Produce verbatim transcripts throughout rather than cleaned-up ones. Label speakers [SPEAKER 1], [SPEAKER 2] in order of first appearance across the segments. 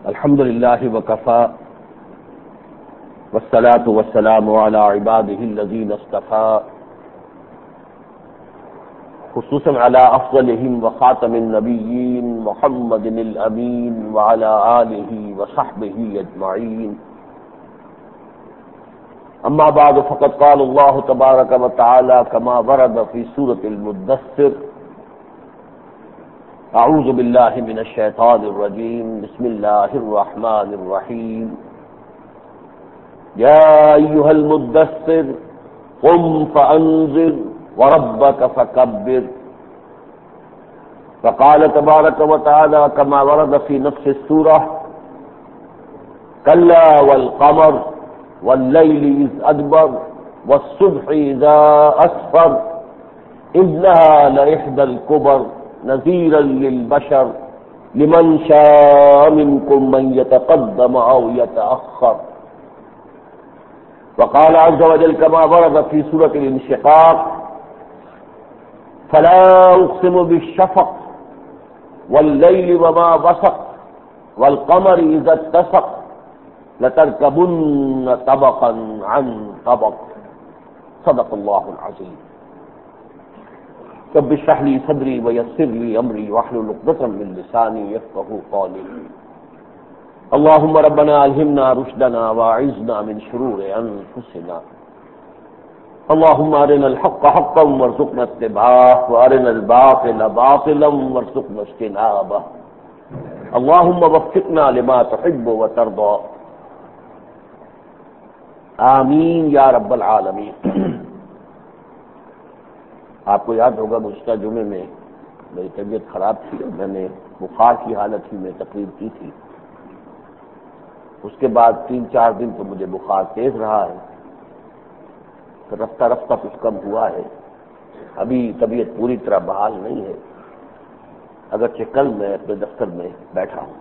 [SPEAKER 1] الحمد للہ وکفى والصلاة والسلام على عباده الذين اصطفى خصوصا على افضلهم وخاتم النبيين محمد الامين وعلى آله وصحبه اجمعين. اما بعد فقد قال الله تبارك وتعالى كما ورد في سورة المدثر: اعوذ باللہ من الشیطان الرجیم بسم اللہ الرحمن الرحیم یا ایہا المدثر قم فانذر وربک فکبر. فقال تبارک وتعالی كما ورد في نفس السورة: کلا والقمر واللیل اذ ادبر والصبح اذا اسفر انها لإحدى الكبر نذیرا للبشر لمن شاء منکم من یتقدم او یتأخر. وقال عز وجل كما ورد في سورة الانشقاق: فلا اقسم بالشفق واللیل وما وسق والقمر اذا اتسق لتركبن طبقا عن طبق. صدق اللہ العظیم. رب اشرح لي صدري ويسر لي امري واحلل عقدة من لساني يفقهوا قولي. اللهم ربنا الهمنا رشدنا واعذنا من شرور انفسنا. اللهم ارنا الحق حقا وارزقنا اتباعه وارنا الباطل باطلا وارزقنا اجتنابه. اللهم وفقنا لما تحب وترضى. آمین یا رب العالمین. آپ کو یاد ہوگا گزشتہ جمعے میں میری طبیعت خراب تھی، میں نے بخار کی حالت ہی میں تقریر کی تھی. اس کے بعد تین چار دن تو مجھے بخار تیز رہا ہے، تو رفتہ رفتہ کچھ کم ہوا ہے. ابھی طبیعت پوری طرح بحال نہیں ہے، اگرچہ کل میں اپنے دفتر میں بیٹھا ہوں.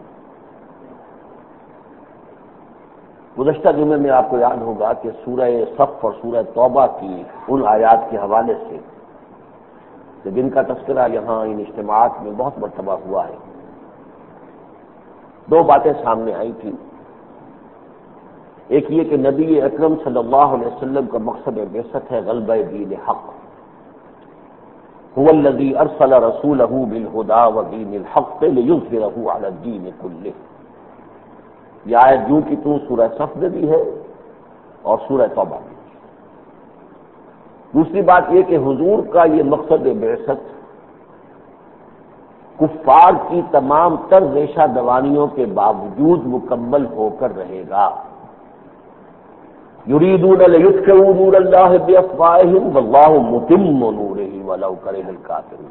[SPEAKER 1] گزشتہ جمعے میں آپ کو یاد ہوگا کہ سورہ صف اور سورہ توبہ کی ان آیات کے حوالے سے جن کا تذکرہ یہاں ان اجتماعات میں بہت مرتبہ ہوا ہے، دو باتیں سامنے آئی تھی. ایک یہ کہ نبی اکرم صلی اللہ علیہ وسلم کا مقصد بعثت ہے غلبہ دین حق. هو الذی ارسل رسولہ بالہدی ودین الحق لیظہرہ علی الدین کلہ. یہ آیت جو کہ تو سورہ صف میں بھی ہے اور سورہ توبہ میں. دوسری بات یہ کہ حضور کا یہ مقصد بعثت کفار کی تمام تر ریشہ دوانیوں کے باوجود مکمل ہو کر رہے گا. یریدون لیطفئوا نور اللہ بافواہہم واللہ متم نورہ ولو کرہ الکافرون.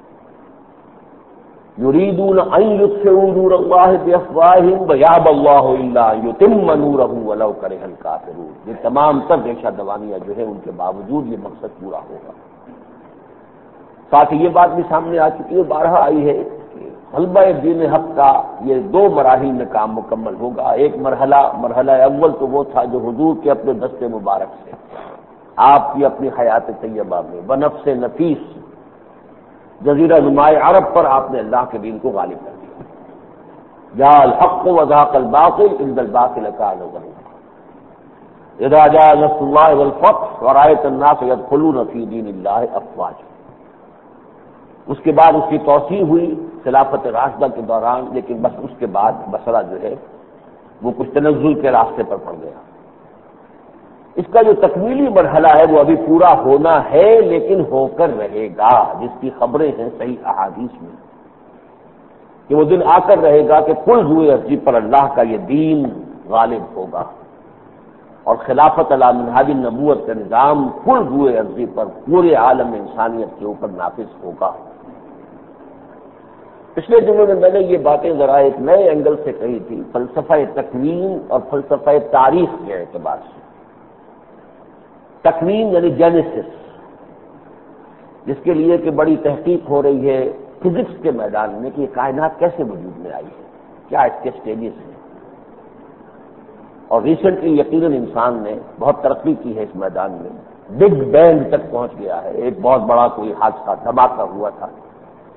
[SPEAKER 1] یریدون ان یطفئوا نور اللہ بافواہہم ویأبی اللہ الا ان یتم نورہ ولو کرہ الکافرون. یہ تمام تر ریشہ دوانیاں جو ہے ان کے باوجود یہ مقصد پورا ہوگا. ساتھ ہی یہ بات بھی سامنے آ چکی ہے، بارہا آئی ہے کہ غلبہ دین حق کا یہ دو مراحل میں کام مکمل ہوگا. ایک مرحلہ مرحلہ اول تو وہ تھا جو حضور کے اپنے دست مبارک سے آپ کی اپنی حیات طیبہ میں بنفس نفیس جزیرہ نمائے عرب پر آپ نے اللہ کے دین کو غالب کر دیا. جاء الحق وزهق الباطل ان الباطل كان زهوقا. اذا جاء نصر الله والفتح ورأيت الناس يدخلون في دين الله افواجا. اس کے بعد اس کی توسیع ہوئی خلافت راشدہ کے دوران، لیکن بس اس کے بعد بصرہ جو ہے وہ کچھ تنزل کے راستے پر پڑ گیا. اس کا جو تکمیلی مرحلہ ہے وہ ابھی پورا ہونا ہے، لیکن ہو کر رہے گا، جس کی خبریں ہیں صحیح احادیث میں کہ وہ دن آ کر رہے گا کہ کل روئے ارضی پر اللہ کا یہ دین غالب ہوگا اور خلافت علی منہاج النبوت کا نظام کل روئے ارضی پر پورے عالم انسانیت کے اوپر نافذ ہوگا. پچھلے جمعے میں میں نے یہ باتیں ذرا ایک نئے اینگل سے کہی تھی، فلسفہ تکوین اور فلسفہ تاریخ کے اعتبار سے. تکوین یعنی جینیسس، جس کے لیے کہ بڑی تحقیق ہو رہی ہے فزکس کے میدان میں کہ یہ کائنات کیسے وجود میں آئی ہے، کیا اس کے سٹیجز ہیں. اور ریسنٹلی یقیناً انسان نے بہت ترقی کی ہے اس میدان میں، بگ بینگ تک پہنچ گیا ہے. ایک بہت بڑا کوئی حادثہ دھماکہ ہوا تھا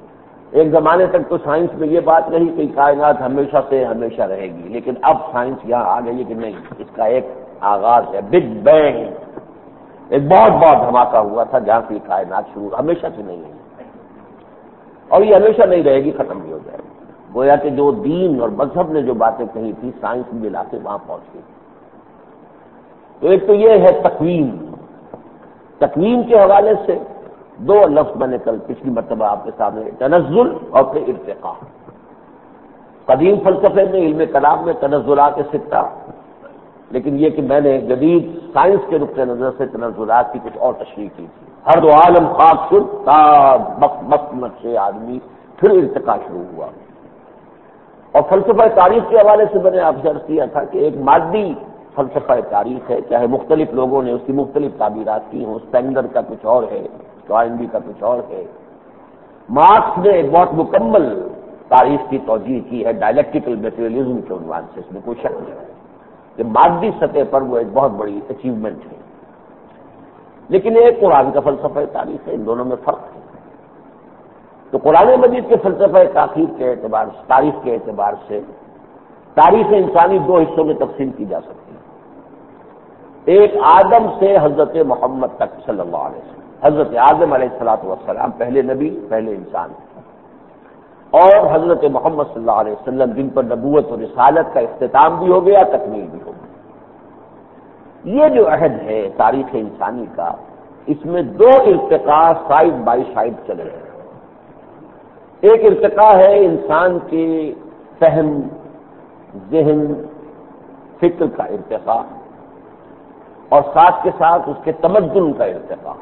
[SPEAKER 1] ایک زمانے تک تو سائنس میں یہ بات نہیں کہ کائنات ہمیشہ سے ہمیشہ رہے گی، لیکن اب سائنس یہاں آ گئی ہے کہ نہیں، اس کا ایک آغاز ہے، بگ بینگ، ایک بہت بہت دھماکہ ہوا تھا جہاں سے کائنات شروع، ہمیشہ سے نہیں ہے اور یہ ہمیشہ نہیں رہے گی، ختم بھی ہو جائے گی۔ گویا کہ جو دین اور مذہب نے جو باتیں کہی تھی سائنس میں لا کے وہاں پہنچ گئی۔ تو ایک تو یہ ہے تقویم، تقویم کے حوالے سے دو لفظ میں نے کل پچھلی مرتبہ آپ کے سامنے، تنزل اور پھر ارتقاء۔ قدیم فلسفے میں، علم کلام میں تنزلات ستہ، لیکن یہ کہ میں نے جدید سائنس کے نقطۂ نظر سے تنزلات کی کچھ اور تشریح کی تھی۔ ہر دو عالم خاک شد تا مست نقش آدمی، پھر ارتقاء شروع ہوا۔ اور فلسفہ تاریخ کے حوالے سے میں نے آپ سے عرض کیا تھا کہ ایک مادی فلسفہ تاریخ ہے، چاہے مختلف لوگوں نے اس کی مختلف تعبیرات کی ہوں، اسپینگر کا کچھ اور ہے، ٹوائنبی کا کچھ اور ہے، مارکس نے ایک بہت مکمل تاریخ کی توجیہ کی ہے ڈائلیکٹیکل میٹیریلزم کے عنوان سے، اس میں کوئی شک نہیں ہے کہ مادی سطح پر وہ ایک بہت بڑی اچیومنٹ ہے، لیکن ایک قرآن کا فلسفہ تاریخ ہے، ان دونوں میں فرق ہے۔ تو قرآن مجید کے فلسفہ تاریخ کے اعتبار سے تاریخ کے اعتبار سے تاریخ انسانی دو حصوں میں تقسیم کی جا سکتی ہے، ایک آدم سے حضرت محمد تک صلی اللہ علیہ وسلم، حضرت آدم علیہ الصلوۃ والسلام پہلے نبی، پہلے انسان، اور حضرت محمد صلی اللہ علیہ وسلم جن پر نبوت اور رسالت کا اختتام بھی ہو گیا، تکمیل بھی ہو گئی۔ یہ جو عہد ہے تاریخ انسانی کا، اس میں دو ارتقاء سائڈ بائی سائڈ چلے ہیں۔ ایک ارتقاء ہے انسان کے فہم، ذہن، فکر کا ارتقاء، اور ساتھ کے ساتھ اس کے تمدن کا ارتقاء،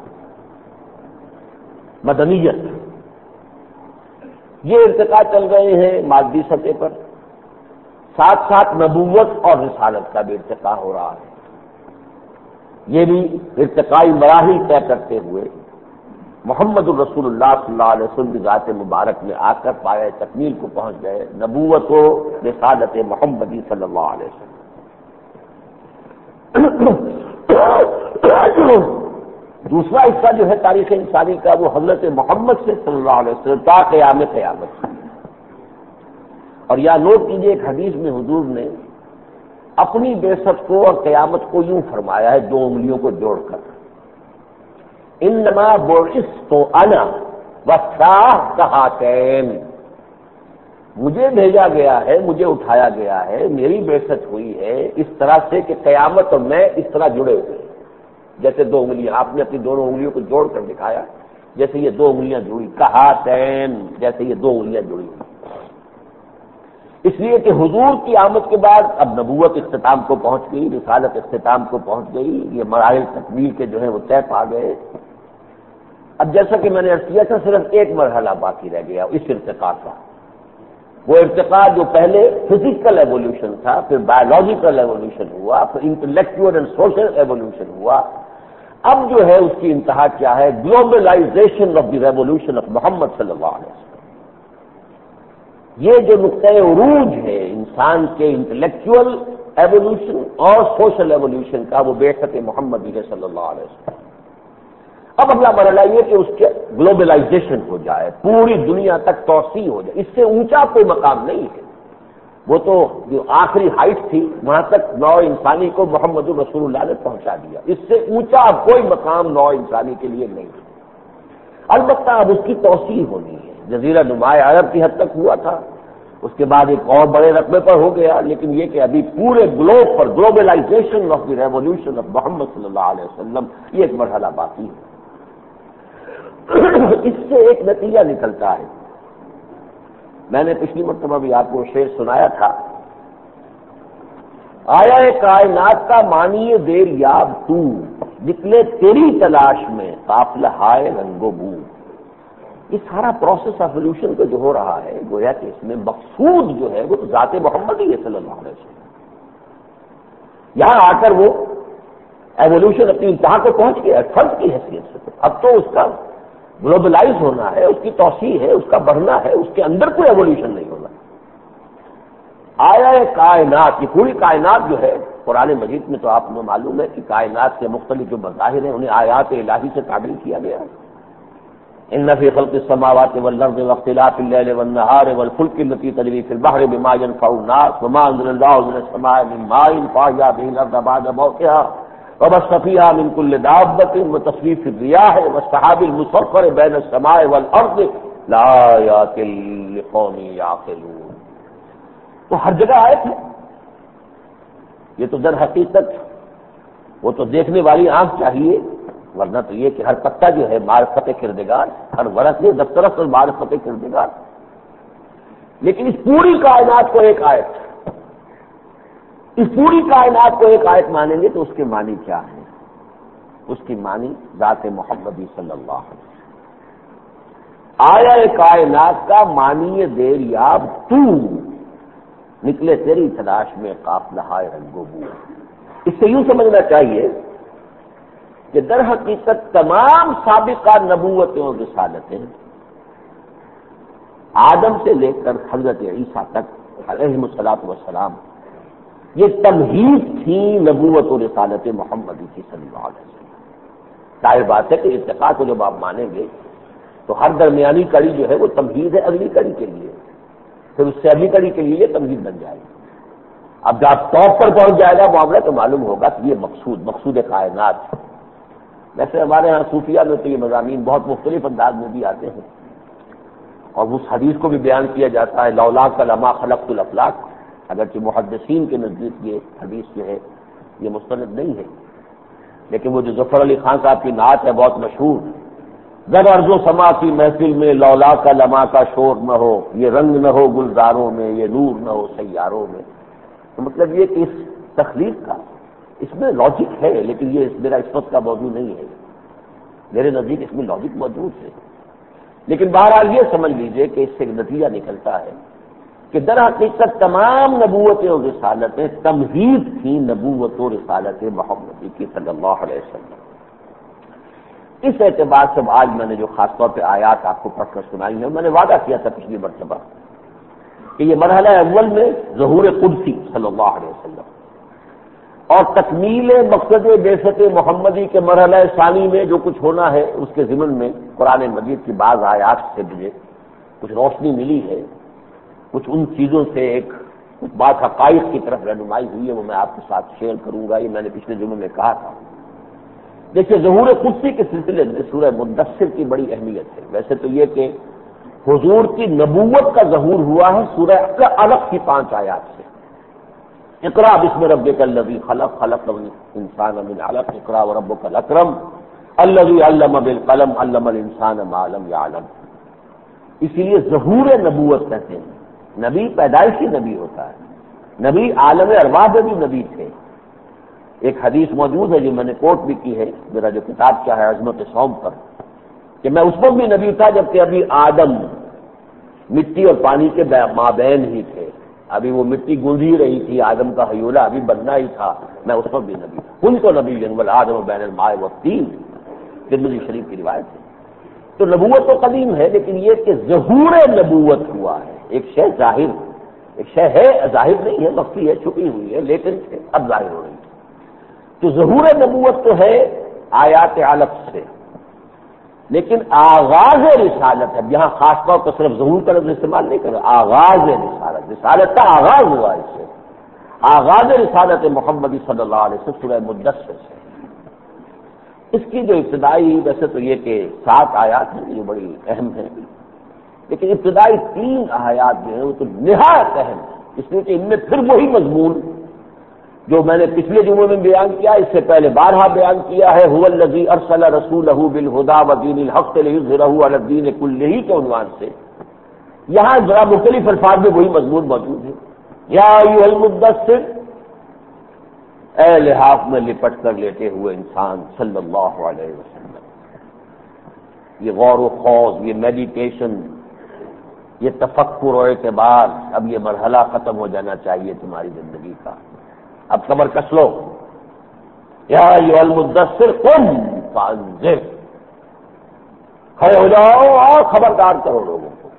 [SPEAKER 1] مدنیت۔ یہ ارتقاء چل رہے ہیں مادی سطح پر، ساتھ ساتھ نبوت اور رسالت کا بھی ارتقاء ہو رہا ہے۔ یہ بھی ارتقائی مراحل طے کرتے ہوئے محمد الرسول اللہ صلی اللہ علیہ وسلم کی ذات مبارک میں آ کر پایہ تکمیل کو پہنچ گئے، نبوت و رسالت محمدی صلی اللہ علیہ وسلم۔ دوسرا حصہ جو ہے تاریخ انسانی کا، وہ حضرت محمد سے صلی اللہ علیہ وسلم تا قیام قیامت۔ اور یا نوٹ کیجیے، ایک حدیث میں حضور نے اپنی بعثت کو اور قیامت کو یوں فرمایا ہے، دو انگلیوں کو جوڑ کر، انما بعثت انا والساعۃ کہاتین، مجھے بھیجا گیا ہے، مجھے اٹھایا گیا ہے، میری بعثت ہوئی ہے اس طرح سے کہ قیامت اور میں اس طرح جڑے ہوئے ہیں، جیسے دو انگلیاں، آپ نے اپنی دونوں انگلیوں کو جوڑ کر دکھایا، جیسے یہ دو انگلیاں جڑی، کہاتین، جیسے یہ دو انگلیاں جڑی ہوئی۔ اس لیے کہ حضور کی آمد کے بعد اب نبوت اختتام کو پہنچ گئی، رسالت اختتام کو پہنچ گئی، یہ مراحل تکمیل کے جو ہیں وہ طے پا گئے۔ اب جیسا کہ میں نے عرض کیا تھا، صرف ایک مرحلہ باقی رہ گیا اس ارتقاء کا، وہ ارتقاء جو پہلے فزیکل ایوولوشن تھا، پھر بایولوجیکل ایوولوشن ہوا، پھر انٹلیکچوئل اینڈ سوشل ایوولوشن ہوا۔ اب جو ہے اس کی انتہا کیا ہے؟ Globalisation of the revolution of Muhammad صلی اللہ علیہ وسلم۔ یہ جو نقطۂ عروج ہے انسان کے انٹلیکچوئل ایوولوشن اور سوشل ایوولوشن کا، وہ بعثت محمدی ہے صلی اللہ علیہ وسلم۔ اب اگلا مرحلہ یہ کہ اس کے گلوبلائزیشن ہو جائے، پوری دنیا تک توسیع ہو جائے، اس سے اونچا کوئی مقام نہیں ہے۔ وہ تو جو آخری ہائٹ تھی وہاں تک نوع انسانی کو محمد رسول اللہ نے پہنچا دیا، اس سے اونچا اب کوئی مقام نوع انسانی کے لیے نہیں ہے۔ البتہ اب اس کی توسیع ہونی ہے، جزیرہ نما عرب کی حد تک ہوا تھا، اس کے بعد ایک اور بڑے رقبے پر ہو گیا، لیکن یہ کہ ابھی پورے گلوب پر globalisation of the revolution of Muhammad صلی اللہ علیہ وسلم، یہ ایک مرحلہ باقی ہے۔ اس سے ایک نتیجہ نکلتا ہے، میں نے پچھلی مرتبہ بھی آپ کو شعر سنایا تھا، آیا کائنات کا معنی دیر یاب تو، نکلے تیری تلاش میں قافلہ ہائے رنگ و بو۔ یہ سارا پروسیس آف ایوولوشن کا جو ہو رہا ہے، گویا کہ اس میں مقصود جو ہے وہ تو ذات محمد ہی ہے صلی اللہ علیہ وسلم۔ یہاں آ کر وہ ایوولوشن اپنی انتہا کو پہنچ گیا فرد کی حیثیت سے، اب تو اس کا گلوبلائز ہونا ہے، اس کی توسیع ہے، اس کا بڑھنا ہے، اس کے اندر کوئی ایوولوشن نہیں ہونا۔ آیا کائنات، یہ پوری کائنات جو ہے قرآن مجید میں تو آپ کو معلوم ہے کہ کائنات کے مختلف جو مظاہر ہیں انہیں آیات الہی سے تعبیر کیا گیا ہے۔ ان فی خلق السماوات والارض واختلاف الليل والنهار والفلك التي تجري في البحر بما ينفع الناس وما انزل الله من السماء من ماء فاحيا به الارض بعد موتها وبث فيها من كل دابة وتصريف الرياح والسحاب المسخر بين السماء والارض لآیات لقوم یعقلون. تو ہر جگہ آیت ہے. یہ تو در حقیقت وہ تو دیکھنے والی آنکھ چاہیے، ورنہ تو یہ کہ ہر پتا جو ہے معرفت کردگار، ہر ورق یہ دفترس اور معرفت کردگار. لیکن اس پوری کائنات کو ایک آیت، اس پوری کائنات کو ایک آیت مانیں گے تو اس کے معنی کیا ہے؟ اس کی معنی ذات محمدی صلی اللہ علیہ وسلم. آیا کائنات کا معنی دیریاب تو نکلے تیری تلاش میں قافلہ رنگ و بو. اس سے یوں سمجھنا چاہیے کہ در حقیقت تمام سابقہ نبوتیں اور رسالتیں آدم سے لے کر حضرت عیسیٰ تک علیہ الصلوۃ والسلام یہ تمہید تھی نبوت و رسالت محمدی کی صلی اللہ علیہ وسلم. ظاہر بات ہے کہ ارتقاء کو جب آپ مانیں گے تو ہر درمیانی کڑی جو ہے وہ تمہید ہے اگلی کڑی کے لیے، پھر اس سے اگلی کڑی کے لیے یہ تمہید بن جائے گی. اب جب ٹاپ پر پہنچ جائے گا معاملہ تو معلوم ہوگا کہ یہ مقصود مقصود کائنات. ویسے ہمارے یہاں صوفیہ میں تو یہ مضامین بہت مختلف انداز میں بھی آتے ہیں، اور اس حدیث کو بھی بیان کیا جاتا ہے لولا لما خلقت الافلاق. اگرچہ محدثین کے نزدیک یہ حدیث جو ہے یہ مستند نہیں ہے، لیکن وہ جو ظفر علی خان صاحب کی نعت ہے بہت مشہور، در ارض و سما کی محفل میں لولا کا لما کا شور نہ ہو، یہ رنگ نہ ہو گلزاروں میں، یہ نور نہ ہو سیاروں میں. تو مطلب یہ کہ اس تخلیق کا اس میں لاجک ہے، لیکن یہ میرا اس وقت کا موضوع نہیں ہے. میرے نزدیک اس میں لاجک موجود ہے، لیکن بہرحال یہ سمجھ لیجئے کہ اس سے ایک نتیجہ نکلتا ہے کہ در حقیقت تمام نبوتیں اور رسالتیں تمہید تھیں نبوت و رسالت محمدی کی صلی اللہ علیہ وسلم. اس اعتبار سے آج میں نے جو خاص طور پہ آیات آپ کو پڑھ کر سنائی ہیں، میں نے وعدہ کیا تھا پچھلی مرتبہ کہ یہ مرحلہ اول میں ظہور قدسی صلی اللہ علیہ وسلم اور تکمیل مقصد بعثت محمدی کے مرحلہ ثانی میں جو کچھ ہونا ہے اس کے ضمن میں قرآن مجید کی بعض آیات سے مجھے کچھ روشنی ملی ہے، کچھ ان چیزوں سے ایک کچھ بات حقائق کی طرف رہنمائی ہوئی ہے، وہ میں آپ کے ساتھ شیئر کروں گا. یہ میں نے پچھلے جمعے میں کہا تھا. دیکھیے ظہور قدسی کے سلسلے میں سورہ مدثر کی بڑی اہمیت ہے. ویسے تو یہ کہ حضور کی نبوت کا ظہور ہوا ہے سورہ علق کی پانچ آیات سے. اقرا بسم ربک الذی خلق خلق الانسان من علق اقرا وربک الاکرم الذی علم بالقلم علم الانسان ما لم یعلم. اسی لیے ظہور نبوت کہتے ہیں. نبی پیدائشی نبی ہوتا ہے، نبی عالم ارواح میں بھی نبی تھے. ایک حدیث موجود ہے جو میں نے کوٹ بھی کی ہے میرا جو کتاب کیا ہے عظمت صوم پر، کہ میں اس وقت بھی نبی تھا جبکہ ابھی آدم مٹی اور پانی کے مابین ہی تھے. ابھی وہ مٹی گونج ہی رہی تھی، آدم کا حیولہ ابھی بننا ہی تھا، میں اس وقت بھی نبی تھا. کن تو نبی جنگل آدم و بین الماء والطین، ترمذی شریف کی روایت ہے. تو نبوت تو قدیم ہے، لیکن یہ کہ ظہور نبوت ہوا ہے. ایک شے ظاہر، ایک شے ہے ظاہر نہیں ہے، مخفی ہے، چھپی ہوئی ہے، لیکن اب ظاہر ہو رہی ہے. تو ظہور نبوت تو ہے آیات علق سے، لیکن آغاز رسالت ہے. یہاں خاص طور پر صرف ظہور کا لفظ استعمال نہیں کر رہا، آغاز رسالت، رسالت کا آغاز ہوا اس سے. آغاز رسالت محمدی صلی اللہ علیہ وسلم سورہ مدثر سے. اس کی جو ابتدائی ویسے تو یہ کہ سات آیات ہیں جو بڑی اہم ہیں، لیکن ابتدائی تین آیات جو ہیں وہ تو نہایت اہم ہیں، اس لیے کہ ان میں پھر وہی مضمون جو میں نے پچھلے جمعے میں بیان کیا، اس سے پہلے بارہا بیان کیا ہے، هو الذی ارسل رسولہ بالہدی ودین الحق لیظہرہ علی الدین کلہ کے عنوان سے یہاں ذرا مختلف الفاظ میں وہی مضمون موجود ہے. یا ایھا المدثر، اے لحاف میں لپٹ کر لیٹے ہوئے انسان صلی اللہ علیہ وسلم. یہ غور و خوض، یہ میڈیٹیشن، یہ تفکر و اعتبار، اب یہ مرحلہ ختم ہو جانا چاہیے تمہاری زندگی کا. اب کمر کس لو. یا ایھا المدثر قم فانذر، کھڑے ہو جاؤ اور خبردار کرو لوگوں کو.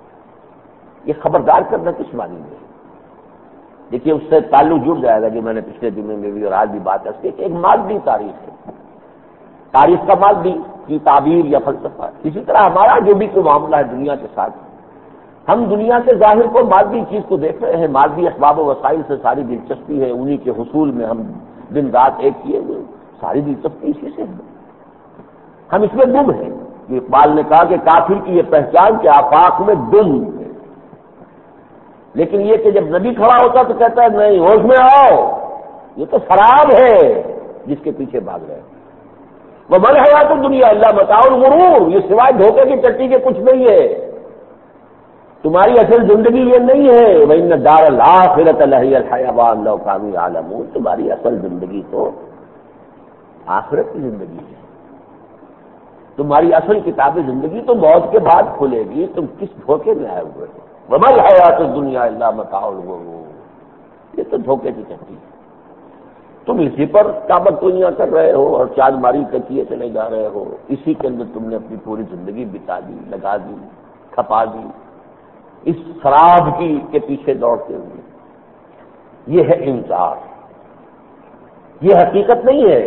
[SPEAKER 1] یہ خبردار کرنا کس معنی میں؟ دیکھیے اس سے تعلق جڑ جائے گا جو میں نے پچھلے جمعے میں بھی اور آج بھی بات ہے کہ ایک مادی تاریخ ہے. تاریخ کا مادی کی تعبیر یا فلسفہ. اسی طرح ہمارا جو بھی کوئی معاملہ ہے دنیا کے ساتھ، ہم دنیا کے ظاہر کو مادی چیز کو دیکھ رہے ہیں، مادی اسباب و وسائل سے ساری دلچسپی ہے، انہی کے حصول میں ہم دن رات ایک کیے ہوئے، ساری دلچسپی اسی سے ہے. ہم اس میں گم ہیں. اقبال نے کہا کہ کافر کی یہ پہچان کہ آفاق میں گم ہے. لیکن یہ کہ جب نبی کھڑا ہوتا تو کہتا ہے نہیں، ہوش میں آؤ، یہ تو شراب ہے جس کے پیچھے بھاگ رہے ہیں. وہ من حیات الدنیا الا متاع الغرور، یہ سوائے دھوکے کی چٹی کے کچھ نہیں ہے. تمہاری اصل زندگی یہ نہیں ہے. وَإِنَّ الدَّارَ الْآخِرَةَ لَهِيَ الْحَيَوَانُ لَوْ كَانُوا يَعْلَمُونَ. تمہاری اصل زندگی تو آخرت کی زندگی ہے. تمہاری اصل کتاب زندگی تو موت کے بعد کھلے گی. تم کس دھوکے میں آئے ہوئے ہو؟ وَمَا الْحَيَاةُ الدُّنْيَا إِلَّا مَتَاعُ الْغُرُورِ. یہ تو دھوکے کی چٹی ہے. تم اسی پر کعبۃ دنیا کر رہے ہو اور چاند ماری تکیے چلے جا رہے ہو. اسی کے اندر تم نے اپنی پوری زندگی بتا دی، لگا دی، کھپا دی، اس شراب کی کے پیچھے دوڑتے ہوئے. یہ ہے انکار. یہ حقیقت نہیں ہے،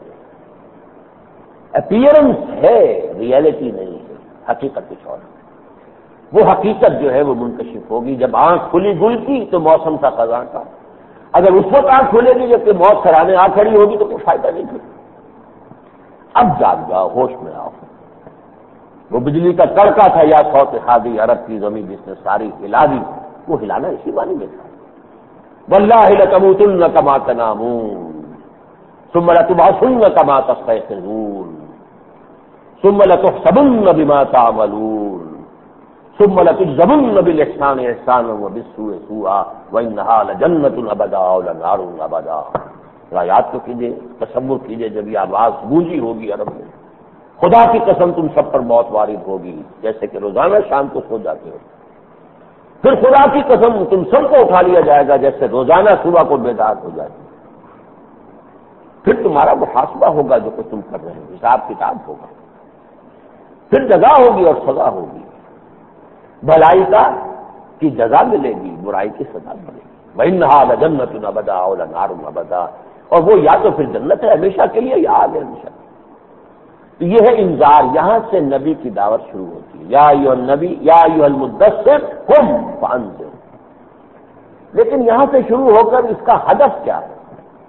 [SPEAKER 1] اپیئرنس ہے، ریئلٹی نہیں ہے. حقیقت کچھ اور ہے. وہ حقیقت جو ہے وہ منکشف ہوگی جب آنکھ کھلی گل کی تو موسم تھا خزاں کا. اگر اس وقت آنکھ کھلے گی جب کہ موت سرانے آ کھڑی ہوگی تو کوئی فائدہ نہیں تھی. اب جاگ جاؤ، ہوش میں آؤ. وہ بجلی کا کڑکا تھا یا صوت خادی عرب کی زمین جس نے ساری ہلا دی، وہ ہلانا اسی معنی میں تھا. واللہ لتموتن کما تنامون ثم لتبعثن کما تستيقظون ثم لتحسبن بما تعملون ثم لتجزون بالاحسان احسانا وبالسوء سوءا وانها لجنة ابدا ولنار ابدا. یاد تو کیجیے، تصور کیجیے جب یہ آواز گونجی ہوگی عرب میں، خدا کی قسم تم سب پر موت وارد ہوگی جیسے کہ روزانہ شام کو سو جاتے ہو. پھر خدا کی قسم تم سب کو اٹھا لیا جائے گا جیسے روزانہ صبح کو بیدار ہو جائے. پھر تمہارا محاسبہ ہوگا جو کچھ تم کر رہے ہیں، حساب کتاب ہوگا. پھر جزا ہوگی اور سزا ہوگی. بھلائی کا کی جزا ملے گی، برائی کی سزا ملے گی. وَإِنَّهَا لَجَنَّةٌ أَبَدًا أَوْ لَنَارٌ أَبَدًا. اور وہ یا تو پھر جنت ہے ہمیشہ کے لیے یا آگ ہے ہمیشہ. تو یہ ہے انذار. یہاں سے نبی کی دعوت شروع ہوتی ہے. یا ایھا النبی یا ایھا المدثر قم فانذر. لیکن یہاں سے شروع ہو کر اس کا ہدف کیا ہے؟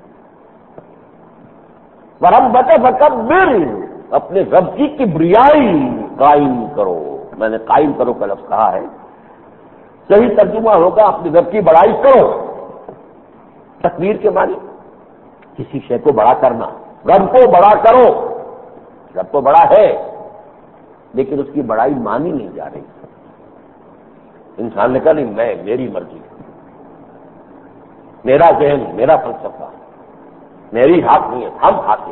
[SPEAKER 1] وَرَبَّكَ فَكَبِّرْ. اپنے رب کی کبریائی قائم کرو. میں نے قائم کرو کا لفظ کہا ہے، صحیح ترجمہ ہوگا اپنے رب کی بڑائی کرو. تکبیر کے معنی کسی شے کو بڑا کرنا. رب کو بڑا کرو. رب تو بڑا ہے لیکن اس کی بڑائی مانی نہیں جا رہی. انسان نے کہا نہیں، میں میری مرضی، میرا ذہن، میرا فلسفہ، میری حاکمیت، ہم حاکم،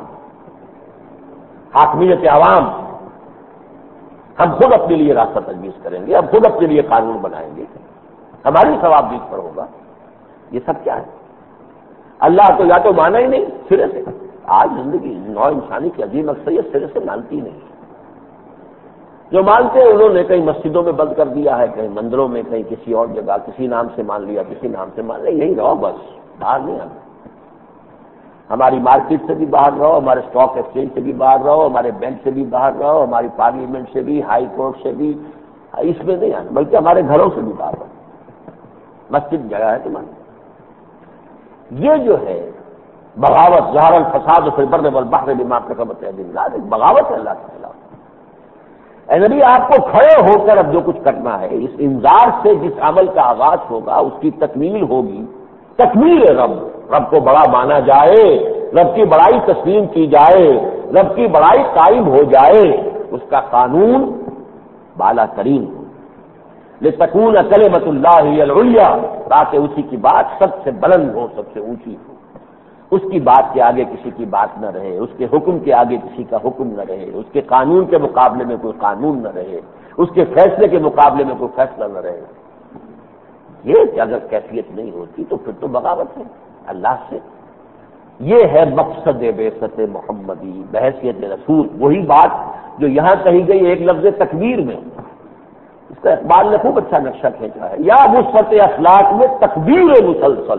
[SPEAKER 1] حاکمیت عوام، ہم خود اپنے لیے راستہ تجویز کریں گے، ہم خود اپنے لیے قانون بنائیں گے، ہماری ثواب بیچ پر ہوگا. یہ سب کیا ہے؟ اللہ تو یا تو مانا ہی نہیں سرے سے. آج زندگی نو انسانی کی عظیم اکثریت سرے سے مانتی نہیں. جو مانتے ہیں انہوں نے کہیں مسجدوں میں بند کر دیا ہے، کہیں مندروں میں، کہیں کسی اور جگہ کسی نام سے مان لیا، کسی نام سے مان لیا. یہی رہو بس، باہر نہیں آنا. ہماری مارکیٹ سے بھی باہر رہو، ہمارے اسٹاک ایکسچینج سے بھی باہر رہو، ہمارے بینک سے بھی باہر رہو، ہماری پارلیمنٹ سے بھی، ہائی کورٹ سے بھی. اس میں نہیں آنا، بلکہ ہمارے گھروں سے بھی باہر رہو. مسجد جگہ ہے تمہاری. یہ جو ہے بغاوت، ظہر الفساد فی البر والبحر بما کسبت ایدی الناس، بغاوت ہے اللہ کے خلاف. اے نبی آپ کو کھڑے ہو کر اب جو کچھ کرنا ہے، اس انذار سے جس عمل کا آغاز ہوگا اس کی تکمیل ہوگی. تکمیل رب، رب کو بڑا مانا جائے، رب کی بڑائی تسلیم کی جائے، رب کی بڑائی قائم ہو جائے، اس کا قانون بالا ترین ہو. لتکون کلمۃ اللہ ہی العلیٰ، تاکہ اسی کی بات سب سے بلند ہو، سب سے اونچی ہو. اس کی بات کے آگے کسی کی بات نہ رہے، اس کے حکم کے آگے کسی کا حکم نہ رہے، اس کے قانون کے مقابلے میں کوئی قانون نہ رہے، اس کے فیصلے کے مقابلے میں کوئی فیصلہ نہ رہے. یہ اگر کیفیت نہیں ہوتی تو پھر تو بغاوت ہے اللہ سے. یہ ہے مقصد بعثت محمدی بحیثیت رسول. وہی بات جو یہاں کہی گئی ایک لفظ تکبیر میں، اس کا اقبال نے خوب اچھا نقشہ کھینچا ہے. یا وسعت اخلاق میں تکبیر مسلسل،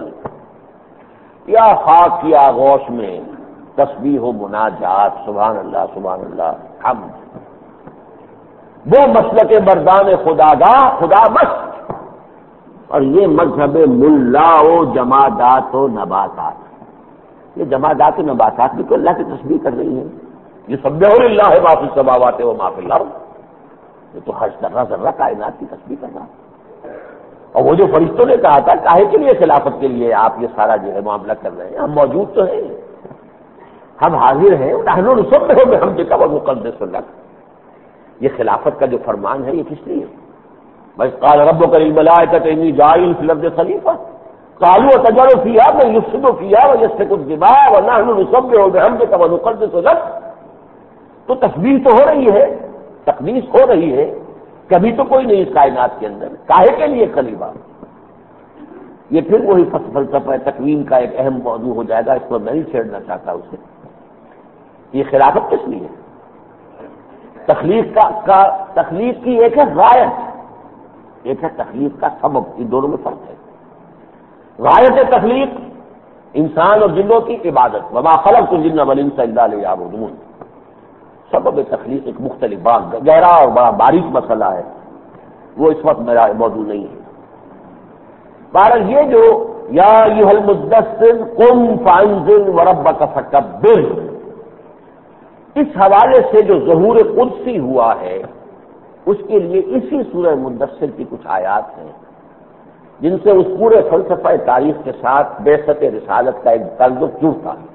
[SPEAKER 1] یا خاک کی آغوش میں تسبیح و مناجات. سبحان اللہ سبحان اللہ. حمد، وہ مسلک مردان خداگاہ خدا بس، اور یہ مذہب ملا و جمادات و نباتات، یہ جمادات و نباتات بھی تو اللہ کی تسبیح کر رہی ہیں، یہ سبح للہ ما فی السماوات و ما فی الارض، یہ تو ہر ذرہ ذرہ کائنات کی تسبیح کر رہا ہے۔ اور وہ جو فرشتوں نے کہا تھا کاہے کے لیے خلافت کے لیے آپ یہ سارا جو ہے معاملہ کر رہے ہیں، ہم موجود تو ہیں، ہم حاضر ہیں، نحن نسبح بحمدک ونقدس لک، یہ خلافت کا جو فرمان ہے یہ کس لیے؟ بس قال ربک للملائکۃ انی جاعل فی الارض خلیفہ قالوا اتجعل فیہا من یفسد فیہا ویسفک الدماء ونحن نسبح بحمدک ونقدس لک، تو تسبیح تو ہو رہی ہے، تقدیس ہو رہی ہے، کبھی تو کوئی نہیں اس کائنات کے اندر، کاہے کے لیے خلیفہ؟ یہ پھر وہی فلسفہ تکوین کا ایک اہم موضوع ہو جائے گا، اس کو میں نہیں چھیڑنا چاہتا اسے۔ یہ خلافت کس لیے؟ تخلیق کا, کا تخلیق کی ایک ہے غایت، ایک ہے تخلیق کا سبب، ان دونوں میں فرق ہے۔ غایت تخلیق انسان اور جنوں کی عبادت، وما خلقت الجن والانس الا لیعبدون، سبب تخلیق ایک مختلف بات، گہرا اور بڑا باریک مسئلہ ہے، وہ اس وقت میرا موضوع نہیں ہے۔ بہرحال یہ جو یا ایھا المدثر قم فانذر وربک فکبر، اس حوالے سے جو ظہور قدسی ہوا ہے اس کے لیے اسی سورہ مدثر کی کچھ آیات ہیں جن سے اس پورے فلسفہ تاریخ کے ساتھ بعثت رسالت کا ایک تعلق جڑتا ہے۔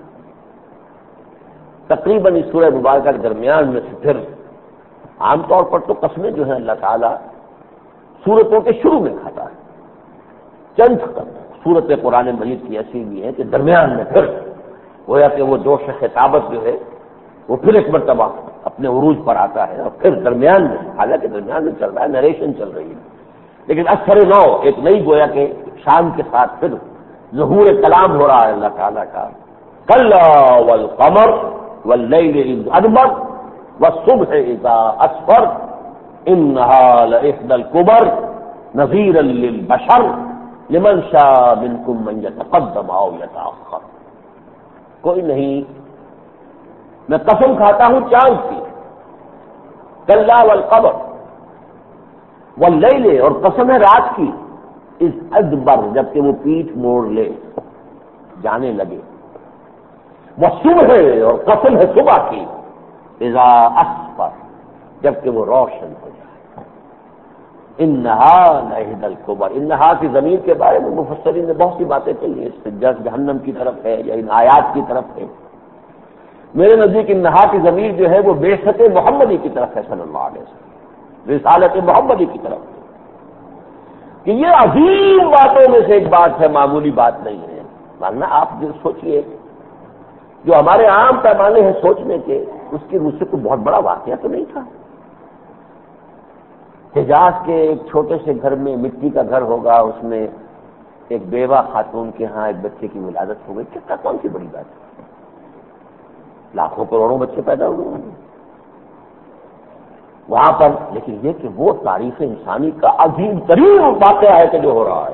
[SPEAKER 1] تقریباً اس سورہ مبارکہ کے درمیان میں سے پھر عام طور پر تو قسمیں جو ہیں اللہ تعالیٰ سورتوں کے شروع میں کھاتا ہے، چند سورت قرآن مجید کی ایسی بھی ہے کہ درمیان میں پھر گویا کہ وہ جوش خطابت جو ہے وہ پھر ایک مرتبہ اپنے عروج پر آتا ہے، اور پھر درمیان میں، حالانکہ درمیان میں چل رہا ہے، نریشن چل رہی ہے، لیکن اکثر نو ایک نئی گویا کے شان کے ساتھ پھر ظہور کلام ہو رہا ہے اللہ تعالیٰ کا۔ کلا والقمر واللیل اذ ادبر والصبح اذا اسفر انہا لإحدی الکبر نذیرا للبشر لمن شاء منکم من یتقدم او یتأخر، کوئی نہیں، میں قسم کھاتا ہوں چاند کی، کلا والقمر واللیل، اور قسم ہے رات کی، اذ ادبر، جبکہ وہ پیٹھ موڑ لے جانے لگے، والصبح، اور قسم ہے صبح کی، اذا اسفر، جبکہ وہ روشن ہو جائے، انہا لإحدی الکبر، انہا کی ضمیر کے بارے میں مفسرین نے بہت سی باتیں کہی ہیں، اس سے جہنم کی طرف ہے یا ان آیات کی طرف ہے۔ میرے نزدیک انہا کی ضمیر جو ہے وہ بعثت محمدی کی طرف ہے، صلی اللہ علیہ وسلم، رسالت محمدی کی طرف ہے، کہ یہ عظیم باتوں میں سے ایک بات ہے، معمولی بات نہیں ہے، ورنہ آپ جو سوچئے جو ہمارے عام پیمانے ہیں سوچنے کے، اس کی روح سے کوئی بہت بڑا واقعہ تو نہیں تھا۔ حجاز کے ایک چھوٹے سے گھر میں، مٹی کا گھر ہوگا، اس میں ایک بیوہ خاتون کے ہاں ایک بچے کی ولادت ہو گئی، کتنا کون سی بڑی بات ہے، لاکھوں کروڑوں بچے پیدا ہوئے ہوں گے وہاں پر، لیکن یہ کہ وہ تاریخ انسانی کا عظیم ترین واقعہ ہے کہ جو ہو رہا ہے،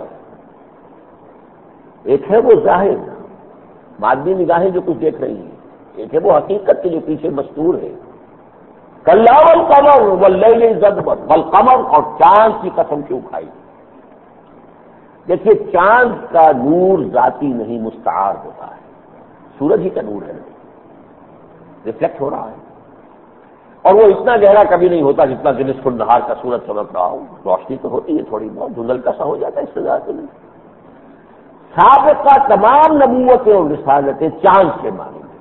[SPEAKER 1] ایک ہے وہ ظاہر مادی نگاہیں جو کچھ دیکھ رہی ہیں، ایک ہے وہ حقیقت کے جو پیچھے مستور ہے۔ کلا والقمر واللیل اذ ادبر، والقمر، اور چاند کی قسم کیوں کھائی؟ دیکھیے چاند کا نور ذاتی نہیں، مستعار ہوتا ہے، سورج ہی کا نور ہے، ریفلیکٹ ہو رہا ہے، اور وہ اتنا گہرا کبھی نہیں ہوتا جتنا کہ نصف النہار کا سورج چمک رہا ہو، روشنی تو ہوتی ہے تھوڑی بہت، دھندلکا سا ہو جاتا ہے، اس سے زیادہ نہیں۔ سابقہ تمام نبوتیں اور رسالتیں چاند کے معنی میں،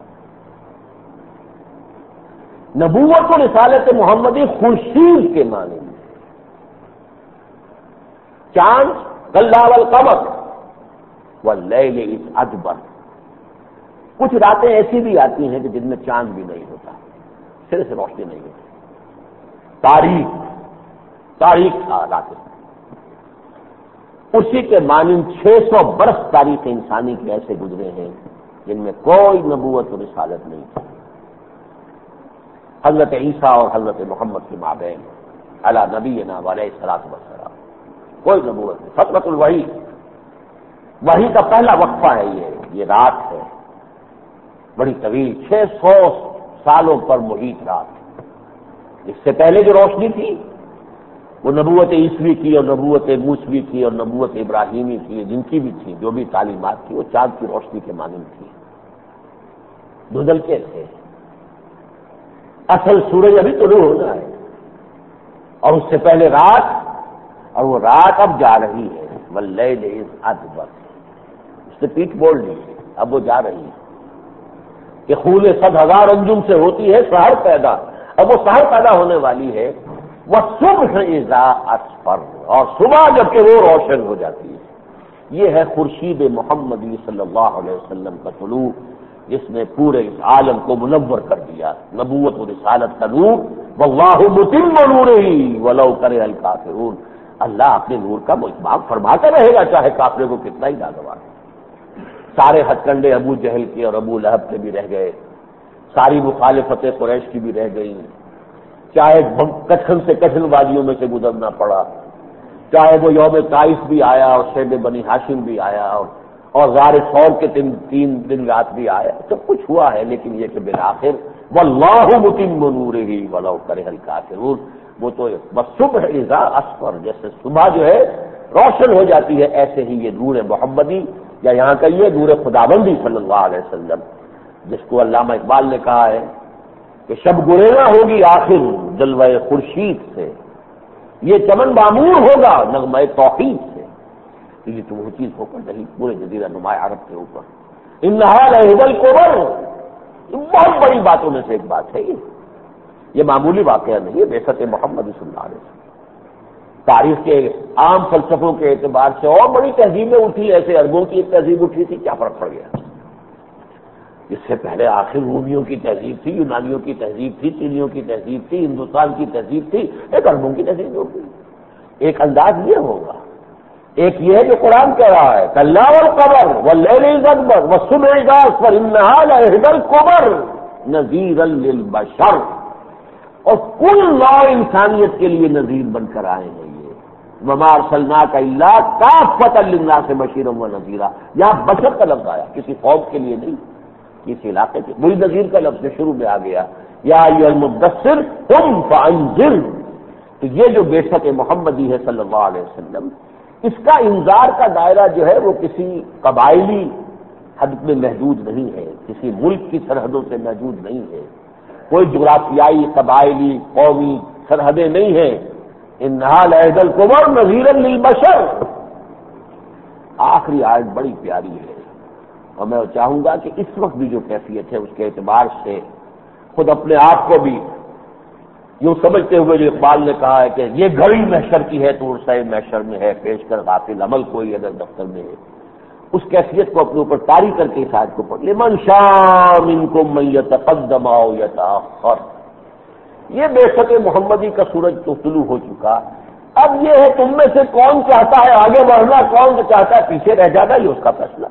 [SPEAKER 1] نبوت و رسالت محمدی خورشید کے معنی میں، چاند کلا والقمر واللیل اذ ادبر، کچھ راتیں ایسی بھی آتی ہیں کہ جن میں چاند بھی نہیں ہوتا، سرے سے روشنی نہیں ہوتی، تاریخ تاریخ تھا راتیں، اسی کے مانند چھ سو برس تاریخ انسانی کے ایسے گزرے ہیں جن میں کوئی نبوت و رسالت نہیں تھی، حضرت عیسیٰ اور حضرت محمد کے مابین علی نبینا علیہ الصلوۃ والسلام کوئی نبوت نہیں، فترۃ الوحی، وحی کا پہلا وقفہ ہے یہ یہ رات ہے، بڑی طویل، چھ سو سالوں پر محیط رات، اس سے پہلے جو روشنی تھی وہ نبوت عیسوی کی اور نبوت موسوی کی اور نبوت ابراہیمی کی، جن کی بھی تھی، جو بھی تعلیمات تھی، وہ چاند کی روشنی کے مانند تھی، دھندلکے تھے۔ اصل سورج ابھی طلوع ہونا ہے، اور اس سے پہلے رات، اور وہ رات اب جا رہی ہے، واللیل اذ ادبر، اس نے پیٹ بول لی، اب وہ جا رہی ہے کہ خون صد ہزار انجم سے ہوتی ہے سحر پیدا، اب وہ سحر پیدا ہونے والی ہے، والصبح اذا اسفر، اور صبح جب کہ وہ روشن ہو جاتی ہے۔ یہ ہے خورشید محمدی صلی اللہ علیہ وسلم کا طلوع، جس نے پورے اس عالم کو منور کر دیا، نبوت و رسالت کا نور، واللہ متم نورہ ولو کرہ الکافرون، اللہ اپنے نور کا اتمام فرماتا رہے گا چاہے کافروں کو کتنا ہی ناگوار۔ سارے ہتھ کنڈے ابو جہل کے اور ابو لہب کے بھی رہ گئے، ساری مخالفت قریش کی بھی رہ گئی، چاہے کٹھن سے کٹھن وادیوں میں سے گزرنا پڑا، چاہے وہ یوم طائف بھی آیا اور شیب بنی ہاشم بھی آیا اور اور غار ثور کے تین تین دن رات بھی آیا، سب کچھ ہوا ہے، لیکن یہ کہ بالآخر واللہ متم نورہ ولو کرہ الکافرون، وہ تو بس صبح اذا اسفر، جیسے صبح جو ہے روشن ہو جاتی ہے، ایسے ہی یہ نور محمدی، یا یہاں کا یہ نور خداوندی صلی اللہ علیہ وسلم، جس کو علامہ اقبال نے کہا ہے کہ شب گریزاں ہوگی آخر جلوہ خورشید سے، یہ چمن معمور ہوگا نغمہ توحید سے، یہ تو وہ چیز ہو کر رہی پورے جزیرہ نما عرب کے اوپر۔ انہا لعہد الکبر، بہت بڑی باتوں میں سے ایک بات ہے، یہ یہ معمولی واقعہ نہیں ہے، بعثت محمد صلی اللہ علیہ وسلم تاریخ کے عام فلسفوں کے اعتبار سے اور بڑی تہذیبیں اٹھی، ایسے عربوں کی ایک تہذیب اٹھی تھی، کیا فرق پڑ گیا؟ اس سے پہلے آخر رومیوں کی تہذیب تھی، یونانیوں کی تہذیب تھی، چینیوں کی تہذیب تھی، ہندوستان کی تہذیب تھی، ایک عربوں کی تہذیب ہوگی۔ ایک انداز یہ ہوگا، ایک یہ ہے جو قرآن کہہ رہا ہے کلا والقمر واللیل اذ ادبر والصبح اذا اسفر انہا لعہد الکبر نذیرا للبشر، اور کل نوع انسانیت کے لیے نذیر بن کر آئے ہیں یہ، وما ارسلناک الا کافۃ للناس بشیرا ونذیرا، یہاں بشر کا لفظ آیا، کسی قوم کے لیے نہیں، کسی علاقے کے، وہی نذیر کا لفظ شروع میں آ گیا، یا ایھا المدثر قم فانذر، تو یہ جو بعثت محمدی ہے صلی اللہ علیہ وسلم، اس کا انذار کا دائرہ جو ہے وہ کسی قبائلی حد میں محدود نہیں ہے، کسی ملک کی سرحدوں سے محدود نہیں ہے، کوئی جغرافیائی قبائلی قومی سرحدیں نہیں ہیں، انہا لعہد الکبر نذیرا للبشر۔ آخری آیت بڑی پیاری ہے، اور میں چاہوں گا کہ اس وقت بھی جو کیفیت ہے اس کے اعتبار سے خود اپنے آپ کو بھی یوں سمجھتے ہوئے جو اقبال نے کہا ہے کہ یہ گھڑی محشر کی ہے تو عرصۂ محشر میں ہے، پیش کر غافل عمل کوئی اگر دفتر میں ہے، اس کیفیت کو اپنے اوپر طاری کر کے اس آیت کو پڑھ لمن شاء منکم من یتقدم او یتأخر، یہ بعثت محمدی کا سورج تو طلوع ہو چکا، اب یہ ہے تم میں سے کون چاہتا ہے آگے بڑھنا، کون چاہتا ہے پیچھے رہ جانا، یہ اس کا فیصلہ۔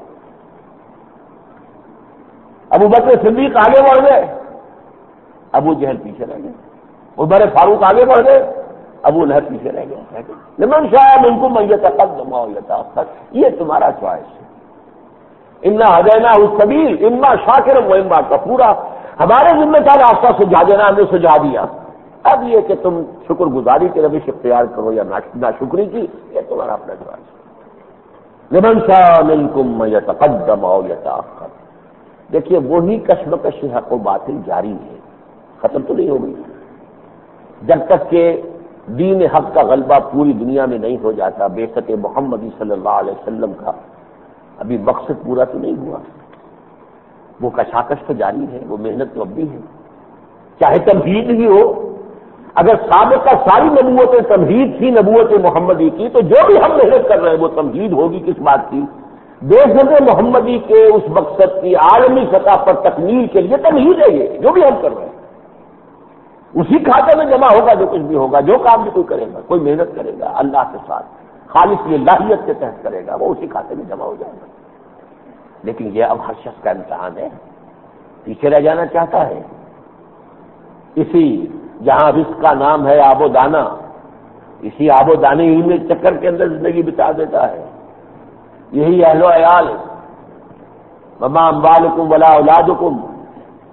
[SPEAKER 1] ابو بکر صدیق آگے بڑھ گئے، ابو جہل پیچھے رہ گئے، عمر فاروق آگے بڑھ گئے، ابو لہب پیچھے رہ گئے۔ لمن شاء منکم من یتقدم او یتأخر، یہ تمہارا چوائس ہے۔ انا ہدیناہ السبیل اما شاکرا و اما کفورا، ہمارے ذمہ تھا راستہ سجھا دینا، ہم نے سجھا دیا، اب یہ کہ تم شکر گزاری کی روش اختیار کرو یا ناشکری کی، یہ تمہارا اپنا چوائس ہے۔ لمن شاء منکم من یتقدم او یتأخر، دیکھیے وہی کشمکش حق و باطل جاری ہے، ختم تو نہیں ہو گئی، جب تک کہ دین حق کا غلبہ پوری دنیا میں نہیں ہو جاتا، بعثت محمدی صلی اللہ علیہ وسلم کا ابھی مقصد پورا تو نہیں ہوا، وہ کشاکش تو جاری ہے، وہ محنت تو اب بھی ہے، چاہے تمہید ہی ہو، اگر سابقہ ساری نبوت تمہید تھی نبوت محمدی کی، تو جو بھی ہم محنت کر رہے ہیں وہ تمہید ہوگی کس بات کی؟ بعثت محمدی کے اس مقصد کی عالمی سطح پر تکمیل کے لیے تمہید ہے، یہ جو بھی ہم کر رہے ہیں اسی کھاتے میں جمع ہوگا، جو کچھ بھی ہوگا، جو کام بھی کوئی کرے گا، کوئی محنت کرے گا اللہ کے ساتھ خالص یہ لاہیت کے تحت کرے گا، وہ اسی کھاتے میں جمع ہو جائے گا۔ لیکن یہ اب ہر شخص کا امتحان ہے، پیچھے رہ جانا چاہتا ہے، اسی جہاں رزق کا نام ہے آب و دانہ، اسی آب و دانے ہی میں چکر کے اندر زندگی بتا دیتا ہے، یہی اہل و عیال، وما اموالکم ولا اولادکم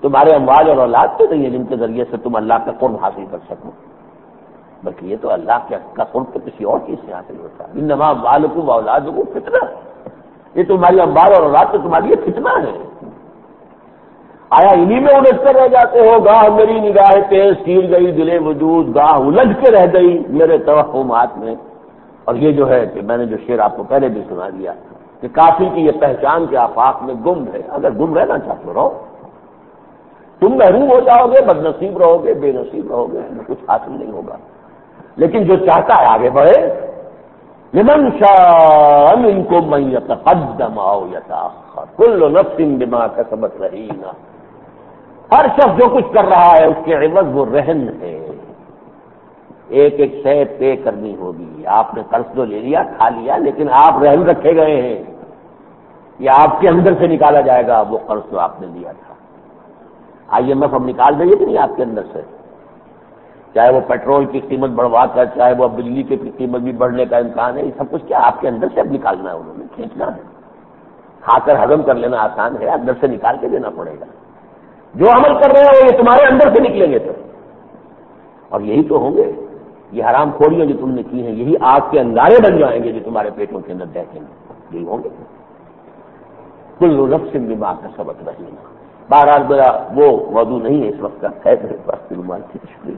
[SPEAKER 1] تمہارے اموال اور اولاد تو نہیں ہے جن کے ذریعے سے تم اللہ کا قرب حاصل کر سکو، بلکہ یہ تو اللہ کا قرب تو کسی اور چیز سے حاصل ہوتا ہے۔ انما اموالکم و اولادکم فتنہ، یہ تمہاری اموال اور اولاد تو تمہاری لیے فتنہ ہے۔ آیا انہی میں الجھتے رہ جاتے ہو؟ گاہ میری نگاہ تیز تیر گئی دل وجود، گاہ الجھ کے رہ گئی میرے توہمات میں۔ اور یہ جو ہے کہ میں نے جو شعر آپ کو پہلے بھی سنا دیا کہ کافی کی یہ پہچان کے آفاق میں گم ہے، اگر گم رہنا چاہتے رہو، تم محروم ہو جاؤ گے، بد نصیب رہو گے، بے نصیب رہو گے، کچھ حاصل نہیں ہوگا۔ لیکن جو چاہتا ہے آگے بڑھے، لمن شاء منکم ان یتقدم او یتأخر کل نفس بما کسبت رہینہ، ہر شخص جو کچھ کر رہا ہے اس کے عوض وہ رہن ہے، ایک ایک شے پے کرنی ہوگی۔ آپ نے قرض تو لے لیا، کھا لیا، لیکن آپ رہن رکھے گئے ہیں، یہ آپ کے اندر سے نکالا جائے گا وہ قرض جو آپ نے لیا تھا۔ آئی ایم ایف ہم نکال دیں گے کہ نہیں آپ کے اندر سے؟ چاہے وہ پیٹرول کی قیمت بڑھوا کر، چاہے وہ بجلی کی قیمت بھی بڑھنے کا امکان ہے، یہ سب کچھ کیا آپ کے اندر سے اب نکالنا ہے، انہوں نے کھینچنا ہے۔ کھا کر ہضم کر لینا آسان ہے، اندر سے نکال کے دینا پڑے گا۔ جو عمل کر رہے ہیں یہ تمہارے اندر سے نکلیں گے تو، اور یہی تو ہوں گے یہ حرام خوریاں جو تم نے کی ہیں، یہی آگ کے انگارے بن جائیں گے جو تمہارے پیٹوں کے اندر دہکیں گے، یہی ہوں گے۔ کل نفس بما کسبت رہینہ۔ بہرحال میرا وہ موضوع نہیں ہے اس وقت کا، ہے میرے پاس رومال کی تشریح۔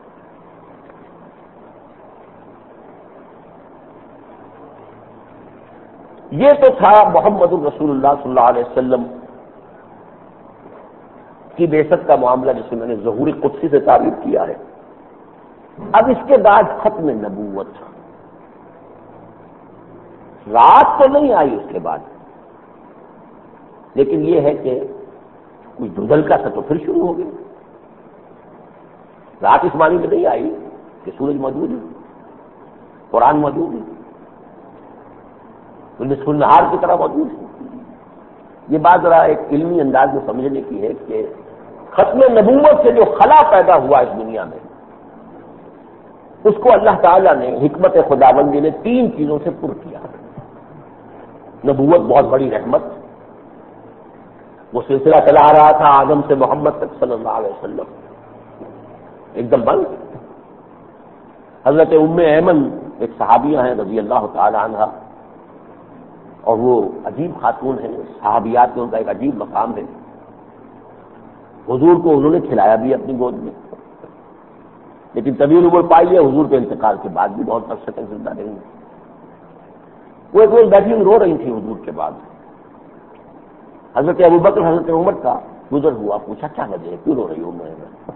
[SPEAKER 1] یہ تو تھا محمد الرسول اللہ صلی اللہ علیہ وسلم کی بعثت کا معاملہ جسے میں نے ظہور قدسی سے تعبیر کیا ہے۔ اب اس کے بعد ختم نبوت، رات تو نہیں آئی اس کے بعد، لیکن یہ ہے کہ کوئی دھندل کا سا تو پھر شروع ہو گیا۔ رات اس معنی میں نہیں آئی کہ سورج موجود ہے، قرآن موجود ہے، نصف النہار کی طرح موجود ہے۔ یہ بات ذرا ایک علمی انداز میں سمجھنے کی ہے کہ ختم نبوت سے جو خلا پیدا ہوا اس دنیا میں، اس کو اللہ تعالیٰ نے حکمت خداوندی نے تین چیزوں سے پر کیا۔ نبوت بہت بڑی رحمت، وہ سلسلہ چلا آ رہا تھا آدم سے محمد تک صلی اللہ علیہ وسلم، ایک دم بند۔ حضرت ام ایمن ایک صحابیہ ہیں رضی اللہ تعالی عنہ، اور وہ عجیب خاتون ہیں، صحابیات میں ان کا ایک عجیب مقام ہے۔ حضور کو انہوں نے کھلایا بھی اپنی گود میں، لیکن طویل عمر پائی ہے، حضور کے انتقال کے بعد بھی بہت عرصے تک زندہ رہی۔ وہ ایک روز بیٹھی رو رہی تھی حضور کے بعد، حضرت ابوبکر حضرت عمر کا گزر ہوا، پوچھا کیا وجہ ہے، کیوں رو رہی ہوں میں؟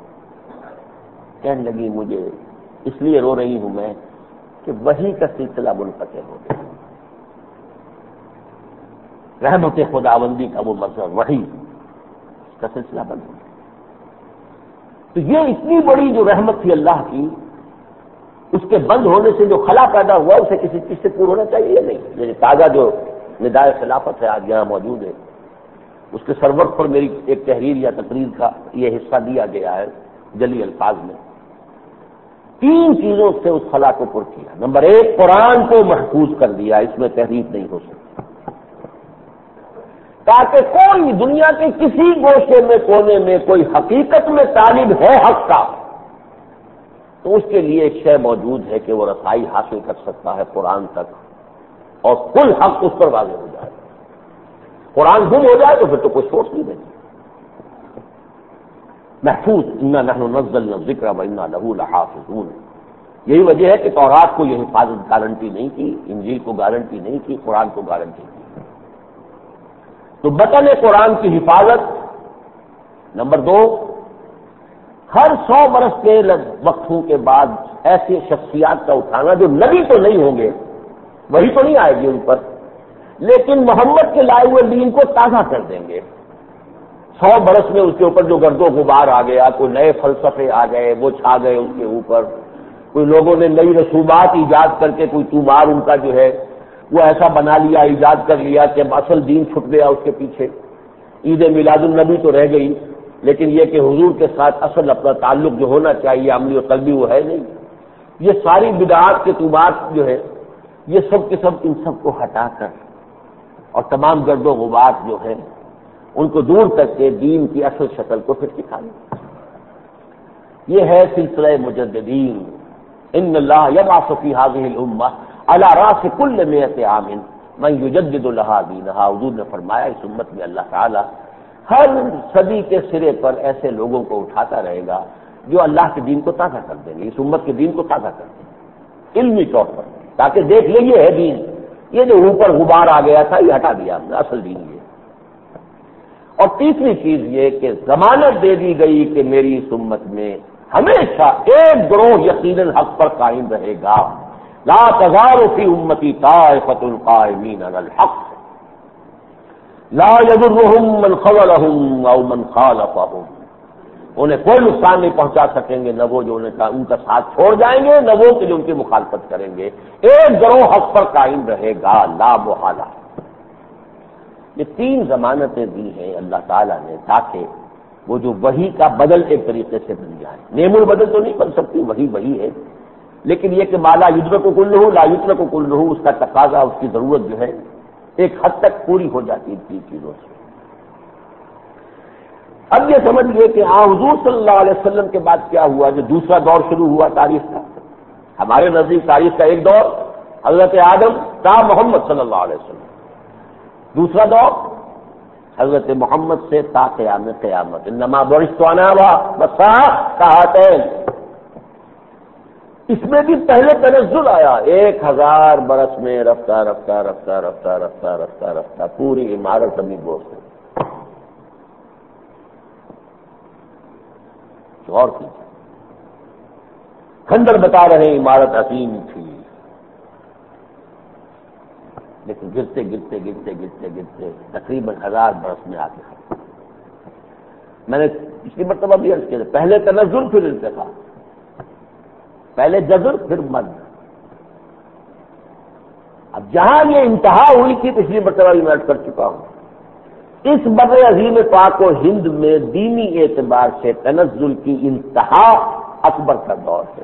[SPEAKER 1] کہنے لگی مجھے اس لیے رو رہی ہوں میں کہ وحی کا سلسلہ منقطع ہو گیا، رحمت خداوندی کا وہ مظہر وحی کا سلسلہ بند ہو گیا۔ تو یہ اتنی بڑی جو رحمت تھی اللہ کی، اس کے بند ہونے سے جو خلا پیدا ہوا اسے کسی چیز سے پور ہونا چاہیے یا نہیں؟ یہ تازہ جو ندائے خلافت ہے آج یہاں موجود ہے، اس کے سرور پر میری ایک تحریر یا تقریر کا یہ حصہ دیا گیا ہے جلی الفاظ میں۔ تین چیزوں سے اس خلا کو پر کیا۔ نمبر ایک، قرآن کو محفوظ کر دیا، اس میں تحریف نہیں ہو سکتی، تاکہ کوئی دنیا کے کسی گوشے میں کونے میں کوئی حقیقت میں طالب ہے حق کا، تو اس کے لیے ایک شے موجود ہے کہ وہ رسائی حاصل کر سکتا ہے قرآن تک، اور کل حق اس پر واضح ہو جائے۔ قرآن گم ہو جائے تو پھر تو کوئی سوچ نہیں دیتی۔ محفوظ، انا نحن نزلنا الذکر وانا لہ لحافظون، یہی وجہ ہے کہ تورات کو یہ حفاظت گارنٹی نہیں کی، انجیل کو گارنٹی نہیں کی، قرآن کو گارنٹی کی۔ تو بطن قرآن کی حفاظت۔ نمبر دو، ہر سو برس کے وقتوں کے بعد ایسی شخصیات کا اٹھانا جو نبی تو نہیں ہوں گے، وہی تو نہیں آئے گی ان پر، لیکن محمد کے لائے ہوئے دین کو تازہ کر دیں گے۔ سو برس میں اس کے اوپر جو گرد و غبار آ گیا، کوئی نئے فلسفے آ گئے، وہ چھا گئے اس کے اوپر، کوئی لوگوں نے نئی رسومات ایجاد کر کے کوئی تومار ان کا جو ہے وہ ایسا بنا لیا، ایجاد کر لیا کہ اصل دین چھپ گیا اس کے پیچھے۔ عید میلاد النبی تو رہ گئی، لیکن یہ کہ حضور کے ساتھ اصل اپنا تعلق جو ہونا چاہیے عملی و قلبی وہ ہے نہیں۔ یہ ساری بدعات کے تومار جو ہے یہ سب کے سب ان سب کو ہٹا کر اور تمام گرد و غبار جو ہے ان کو دور کر کے دین کی اصل شکل کو پھر دکھائیں۔ یہ ہے سلسلہ مجددین۔ ان اللہ یبعث فی هذه الامہ علی راس کل مئۃ عام من یجدد لها دینھا۔ حضور نے فرمایا اس امت میں اللہ تعالی ہر صدی کے سرے پر ایسے لوگوں کو اٹھاتا رہے گا جو اللہ کے دین کو تازہ کر دیں گے، اس امت کے دین کو تازہ کر دیں گے علمی طور پر، تاکہ دیکھ لیں یہ ہے دین، یہ جو اوپر غبار آ گیا تھا یہ ہٹا دیا ہم نے، اصل دین یہ۔ اور تیسری چیز یہ کہ ضمانت دے دی گئی کہ میری اس امت میں ہمیشہ ایک گروہ یقیناً حق پر قائم رہے گا، لا تزال فی امتی طائفۃ قائمین علی الحق لا یضرهم من خذلهم او من خالفهم۔ انہیں کوئی نقصان نہیں پہنچا سکیں گے نہ وہ جو انہیں کا ان کا ساتھ چھوڑ جائیں گے، نہ وہ کہ جو ان کی مخالفت کریں گے، ایک گروہ حق پر قائم رہے گا لا محالہ۔ یہ تین ضمانتیں دی ہیں اللہ تعالیٰ نے تاکہ وہ جو وحی کا بدل ایک طریقے سے بن جائے۔ نعم البدل تو نہیں بن سکتی، وہی وہی ہے، لیکن یہ کہ ما لا یدرک کلہ لا یترک کلہ، اس کا تقاضا، اس کی ضرورت جو ہے ایک حد تک پوری ہو جاتی تھی چیزوں سے۔ اب یہ سمجھیے کہ آن حضور صلی اللہ علیہ وسلم کے بعد کیا ہوا، جو دوسرا دور شروع ہوا تاریخ کا۔ ہمارے نزدیک تاریخ کا ایک دور حضرت آدم تا محمد صلی اللہ علیہ وسلم، دوسرا دور حضرت محمد سے تا قیام قیامت، انما بعثت انا والساعۃ کہاتین۔ اس میں بھی پہلے تنزل آیا، ایک ہزار برس میں رفتہ رفتہ رفتہ رفتہ رفتہ رفتہ رفتہ پوری عمارت ابھی بوس ہے۔ غور کیجیے، کھنڈر بتا رہے ہیں عمارت عظیم تھی، لیکن گرتے گرتے گرتے گرتے گرتے تقریباً ہزار برس میں آ کے ختم۔ میں نے پچھلی مرتبہ بھی عرض کیا، پہلے تنزل پھر ارتقا، پہلے جزر پھر مد۔ اب جہاں یہ انتہا ہوئی تھی پچھلی مرتبہ بھی میں عرض کر چکا ہوں، اس بر عظیم پاک و ہند میں دینی اعتبار سے تنزل کی انتہا اکبر کا دور ہے،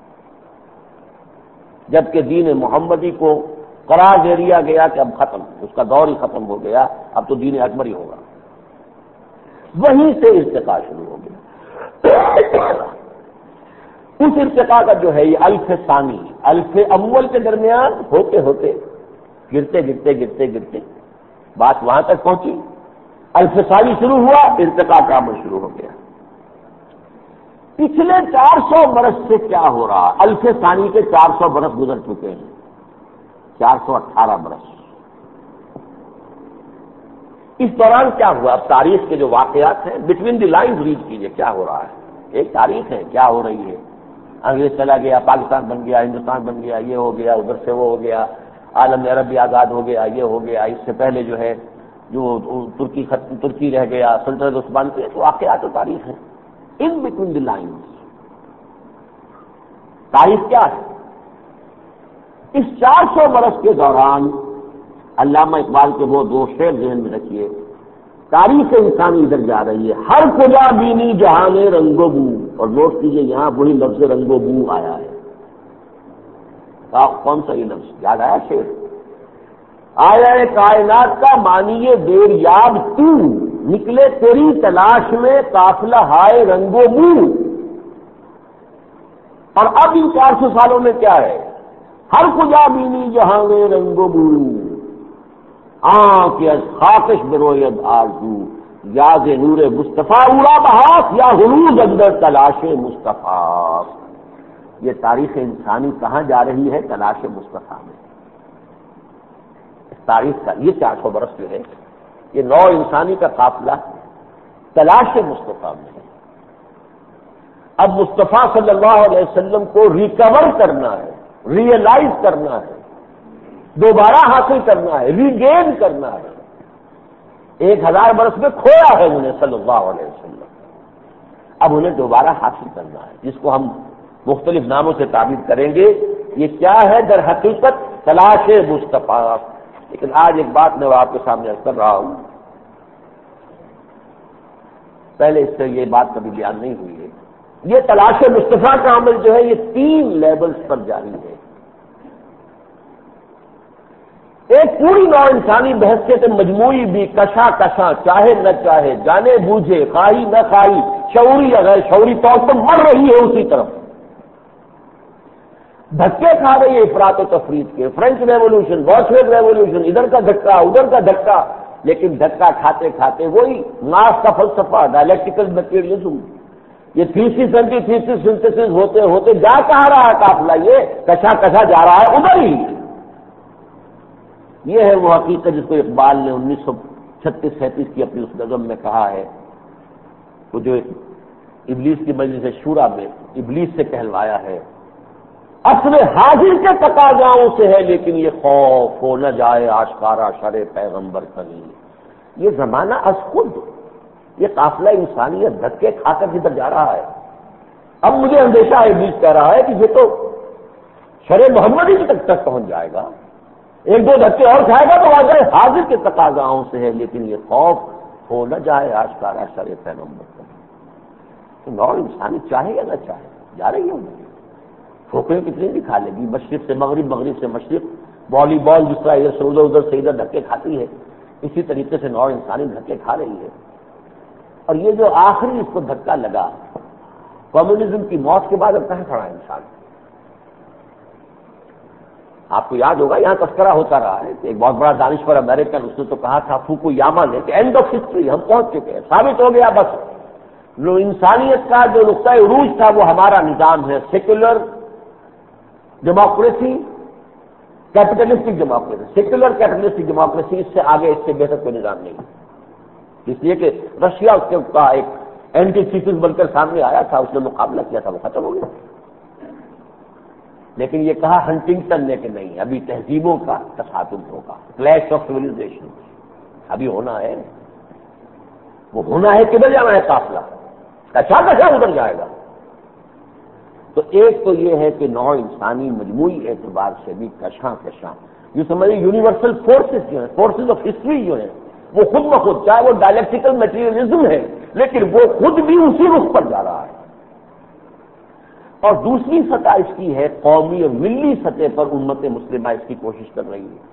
[SPEAKER 1] جبکہ دین محمدی کو قرار دے دیا گیا کہ اب ختم، اس کا دور ہی ختم ہو گیا، اب تو دین اکبر ہی ہوگا۔ وہیں سے ارتقا شروع ہو گیا۔ اس ارتقا کا جو ہے یہ الف ثانی، الف اول کے درمیان ہوتے ہوتے گرتے گرتے گرتے گرتے بات وہاں تک پہنچی، الف ثانی شروع ہوا، ارتقا کا عمل شروع ہو گیا۔ پچھلے چار سو برس سے کیا ہو رہا، الف ثانی کے چار سو برس گزر چکے ہیں، چار سو اٹھارہ برس۔ اس دوران کیا ہوا، اب تاریخ کے جو واقعات ہیں بٹوین دی لائنز ریڈ کیجئے، کیا ہو رہا ہے، ایک تاریخ ہے کیا ہو رہی ہے۔ انگریز چلا گیا، پاکستان بن گیا، ہندوستان بن گیا، یہ ہو گیا، ادھر سے وہ ہو گیا، عالم عربی آزاد ہو گیا، یہ ہو گیا، اس سے پہلے جو ہے جو ترکی ختم ترکی رہ گیا، سلطنت عثمان کے تو واقعات و تاریخ ہے۔ ان بٹوین دی لائنز تاریخ کیا ہے؟ اس چار سو برس کے دوران علامہ اقبال کے وہ دو شعر ذہن میں رکھیے، تاریخ انسانی ادھر جا رہی ہے، ہر کجا بینی جہان رنگ و بو، اور نوٹ کیجیے یہاں وہی لفظ رنگ و بو آیا ہے۔ کون سا یہ لفظ یاد آیا؟ شعر آیا ہے کائنات کا مانیے دیر یاب تو، نکلے تیری تلاش میں قافلہ ہائے رنگ و بو۔ اور اب ان چار سو سالوں میں کیا ہے، ہر کجا بینی جہاں رنگ و بو، آنکھ از خاکش بروید آرزو، یاد نور مصطفیٰ اڑا بہاس، یا ہنوز اندر تلاش مصطفیٰ۔ یہ تاریخ انسانی کہاں جا رہی ہے؟ تلاش مصطفیٰ میں۔ تاریخ کا یہ چار سو برس جو ہے یہ نو انسانی کا قافلہ تلاش مصطفیٰ میں ہے۔ اب مصطفیٰ صلی اللہ علیہ وسلم کو ریکور کرنا ہے، ریئلائز کرنا ہے، دوبارہ حاصل کرنا ہے، ریگین کرنا ہے۔ ایک ہزار برس میں کھویا ہے انہیں صلی اللہ علیہ وسلم، اب انہیں دوبارہ حاصل کرنا ہے، جس کو ہم مختلف ناموں سے تعبیر کریں گے۔ یہ کیا ہے؟ در حقیقت تلاش مصطفیٰ۔ لیکن آج ایک بات میں آپ کے سامنے عرض کر رہا ہوں، پہلے اس سے یہ بات کبھی بیان نہیں ہوئی ہے، یہ تلاش مصطفیٰ کا عمل جو ہے یہ تین لیولز پر جاری ہے۔ ایک پوری نوع انسانی بحثیت مجموعی بھی کشا کشا چاہے نہ چاہے، جانے بوجھے، خواہی نہ خواہی، شعوری یا غیر شعوری طور پر مر رہی ہے اسی طرف، دھکے کھا رہی ہے افراط و تفریط کے، فرینچ ریولوشن، بولشوک ریولوشن، ادھر کا دھکا ادھر کا دھکا، لیکن دھکا کھاتے کھاتے وہی مارکس کا فلسفہ ڈائلیکٹیکل میٹیریلزم، یہ تھیسس اینٹی تھیسس سنتھسس ہوتے ہوتے جا کہاں رہا ہے قافلہ، یہ کشا کشا جا رہا ہے ادھر ہی۔ یہ ہے وہ حقیقت جس کو اقبال نے انیس سو چھتیس سینتیس کی اپنی اس نظم میں کہا ہے، وہ جو ابلیس کی مجلس شورا میں ابلیس سے کہلوایا ہے، اصل حاضر کے تقاضاؤں سے ہے لیکن یہ خوف ہو نہ جائے آشکارا شر پیغمبر کہیں۔ یہ زمانہ از خود، یہ قافلہ انسانیت دھکے کھا کر جدھر جا رہا ہے۔ اب مجھے اندیشہ ہے، ابلیس کہہ رہا ہے کہ یہ تو شر محمدی کی تک تک پہنچ جائے گا، ایک دو دھکے اور کھائے گا تو آ جائے حاضر کے تقاضاؤں سے ہے لیکن یہ خوف ہو نہ جائے آشکارا شر پیغمبر کہیں۔ تو نوع انسانی چاہے یا نہ چاہے جا رہی ہے، ٹھوکریں کتنی بھی کھا لے گی، مشرق سے مغرب، مغرب سے مشرق، والی بال جس طرح ادھر سے ادھر ادھر سے ادھر دھکے کھاتی ہے، اسی طریقے سے نوع انسانی دھکے کھا رہی ہے۔ اور یہ جو آخری اس کو دھکا لگا کمیونزم کی موت کے بعد، اب کہاں کھڑا ہے انسان؟ آپ کو یاد ہوگا یہاں تذکرہ ہوتا رہا ہے کہ ایک بہت بڑا دانشور امریکن، اس نے تو کہا تھا فوکویاما نے کہ اینڈ آف ہسٹری، ہم پہنچ چکے ہیں، ثابت ہو گیا بس، جو انسانیت کا جو نقطۂ عروج تھا وہ ہمارا نظام ہے، secular democracy, capitalistic democracy, secular capitalistic democracy, اس سے آگے اس سے بہتر کوئی نظام نہیں، اس لیے کہ رشیا اس کا ایک اینٹی تھیسس بن کر سامنے آیا تھا، اس نے مقابلہ کیا تھا، وہ ختم ہو گیا۔ لیکن یہ کہا ہنٹنگٹن نے کہ نہیں، ابھی تہذیبوں کا تصادم ہوگا، کلیش آف سویلائزیشن ابھی ہونا ہے، وہ ہونا ہے، کدھر جانا ہے قافلہ، کچا کچا ادھر جائے گا۔ تو ایک تو یہ ہے کہ نوع انسانی مجموعی اعتبار سے بھی کشاں کشاں، یہ سمجھے یونیورسل فورسز جو ہیں، فورسز آف ہسٹری جو ہیں، وہ خود بخود، چاہے وہ ڈائلیکٹیکل میٹیریلزم ہے لیکن وہ خود بھی اسی رخ پر جا رہا ہے۔ اور دوسری سطح اس کی ہے قومی اور ملی سطح پر امت مسلمہ اس کی کوشش کر رہی ہے۔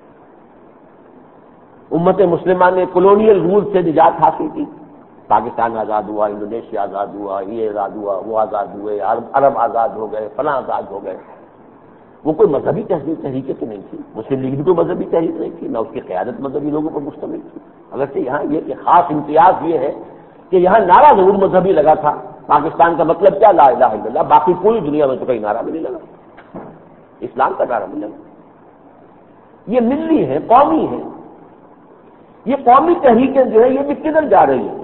[SPEAKER 1] امت مسلمہ نے کولونیل رول سے نجات حاصل کی، پاکستان آزاد ہوا، انڈونیشیا آزاد ہوا، یہ آزاد ہوا، وہ آزاد ہوئے، عرب آزاد ہو گئے، فلاں آزاد ہو گئے۔ وہ کوئی مذہبی تحریک تحریک تو نہیں تھی، مسلم لیگ بھی کوئی مذہبی تحریک نہیں تھی، نہ اس کی قیادت مذہبی لوگوں پر مشتمل تھی، اگرچہ یہاں یہ کہ خاص امتیاز یہ ہے کہ یہاں نعرہ ضرور مذہبی لگا تھا، پاکستان کا مطلب کیا؟ لا الہ الا اللہ، باقی پوری دنیا میں تو کہیں نعرہ بھی نہیں لگا، اسلام کا نعرہ نہیں لگا۔ یہ ملی ہے، قومی ہے، یہ قومی تحریکیں جو ہے یہ بھی کدھر جا رہی ہیں؟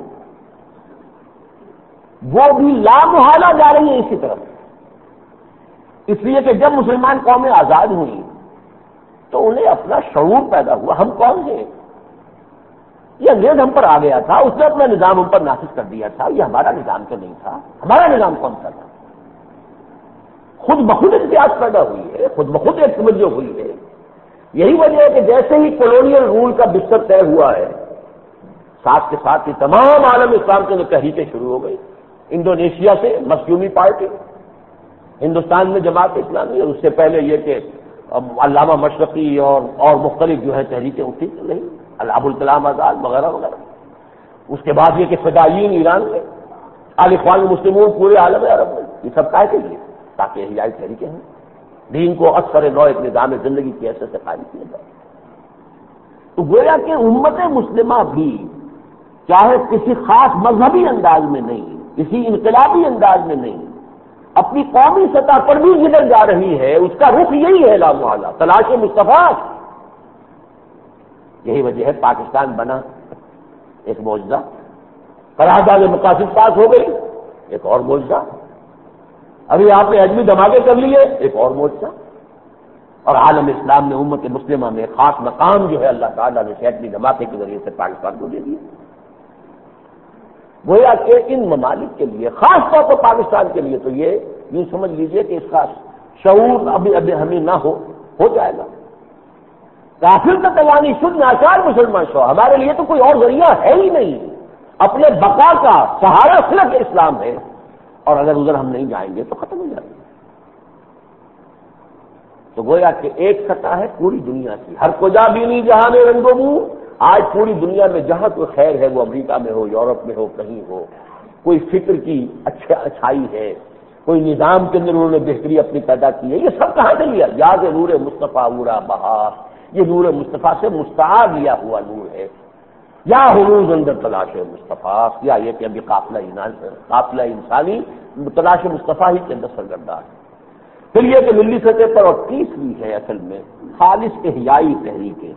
[SPEAKER 1] وہ بھی لامحالہ جا رہی ہیں اسی طرف، اس لیے کہ جب مسلمان قومیں آزاد ہوئی تو انہیں اپنا شعور پیدا ہوا، ہم کون ہیں؟ یہ انگریز ہم پر آ گیا تھا، اس نے اپنا نظام ہم پر نافذ کر دیا تھا، یہ ہمارا نظام تو نہیں تھا، ہمارا نظام کون سا تھا؟ خود بخود امتیاز پیدا ہوئی ہے، خود بخود ایک توجہ ہوئی ہے۔ یہی وجہ ہے کہ جیسے ہی کولونیل رول کا بستر طے ہوا ہے، ساتھ کے ساتھ ہی تمام عالم اسلام کے تحریکیں شروع ہو گئی، انڈونیشیا سے مخزومی پارٹی، ہندوستان میں جماعت اسلامی، اور اس سے پہلے یہ کہ علامہ مشرقی اور اور مختلف جو ہے تحریکیں اٹھی تو نہیں، ابوالکلام آزاد وغیرہ وغیرہ۔ اس کے بعد یہ کہ فدائیین ایران میں، الاخوان المسلمون پورے عالم عرب میں، یہ سب کائے کے لیے؟ تاکہ احیائی تحریکیں ہیں، دین کو اثر نو ایک نظام زندگی کی حیثیت سے قائم کیا جائے۔ تو گویا کہ امت مسلمہ بھی چاہے کسی خاص مذہبی انداز میں نہیں، کسی انقلابی انداز میں نہیں، اپنی قومی سطح پر بھی جدھر جا رہی ہے اس کا رخ یہی ہے لامحالہ، تلاش مصطفیٰ۔ یہی وجہ ہے پاکستان بنا ایک معجزہ، قرارداد مقاصد پاس ہو گئی ایک اور معجزہ، ابھی آپ نے اجمی دھماکے کر لیے ایک اور معجزہ، اور عالم اسلام نے امت مسلمہ میں خاص مقام جو ہے اللہ تعالیٰ نے ایٹمی دھماکے کے ذریعے سے پاکستان کو دے دیا۔ گویا کہ ان ممالک کے لیے، خاص طور پر پاکستان کے لیے، تو یہ یوں سمجھ لیجئے کہ اس کا شعور ابھی ابھی ہمیں نہ ہو ہو جائے گا۔ کافر کا توانی شد ناچار مسلمان شو، ہمارے لیے تو کوئی اور ذریعہ ہے ہی نہیں، اپنے بقا کا سہارا صرف اسلام ہے، اور اگر ادھر ہم نہیں جائیں گے تو ختم ہو جائے گا۔ تو گویا کہ ایک سطح ہے پوری دنیا کی، ہر کجا بھی نہیں جہاں میں رنگ و منہ، آج پوری دنیا میں جہاں کوئی خیر ہے، وہ امریکہ میں ہو، یورپ میں ہو، کہیں ہو، کوئی فکر کی اچھا اچھائی ہے، کوئی نظام کے اندر انہوں نے بہتری اپنی پیدا کی ہے، یہ سب کہاں سے لیا؟ یاد نور مصطفیٰ اورا بہار، یہ نور مصطفیٰ سے مستعار لیا ہوا نور ہے، یا حروز اندر تلاش مصطفیٰ، یا یہ کہ ابھی قافلہ قافلہ انسانی تلاش مصطفیٰ ہی کے اندر سرگردان ہے۔ پھر یہ کہ ملی سطح پر، اور تیسری ہے اصل میں خالص احیائی تحریکیں،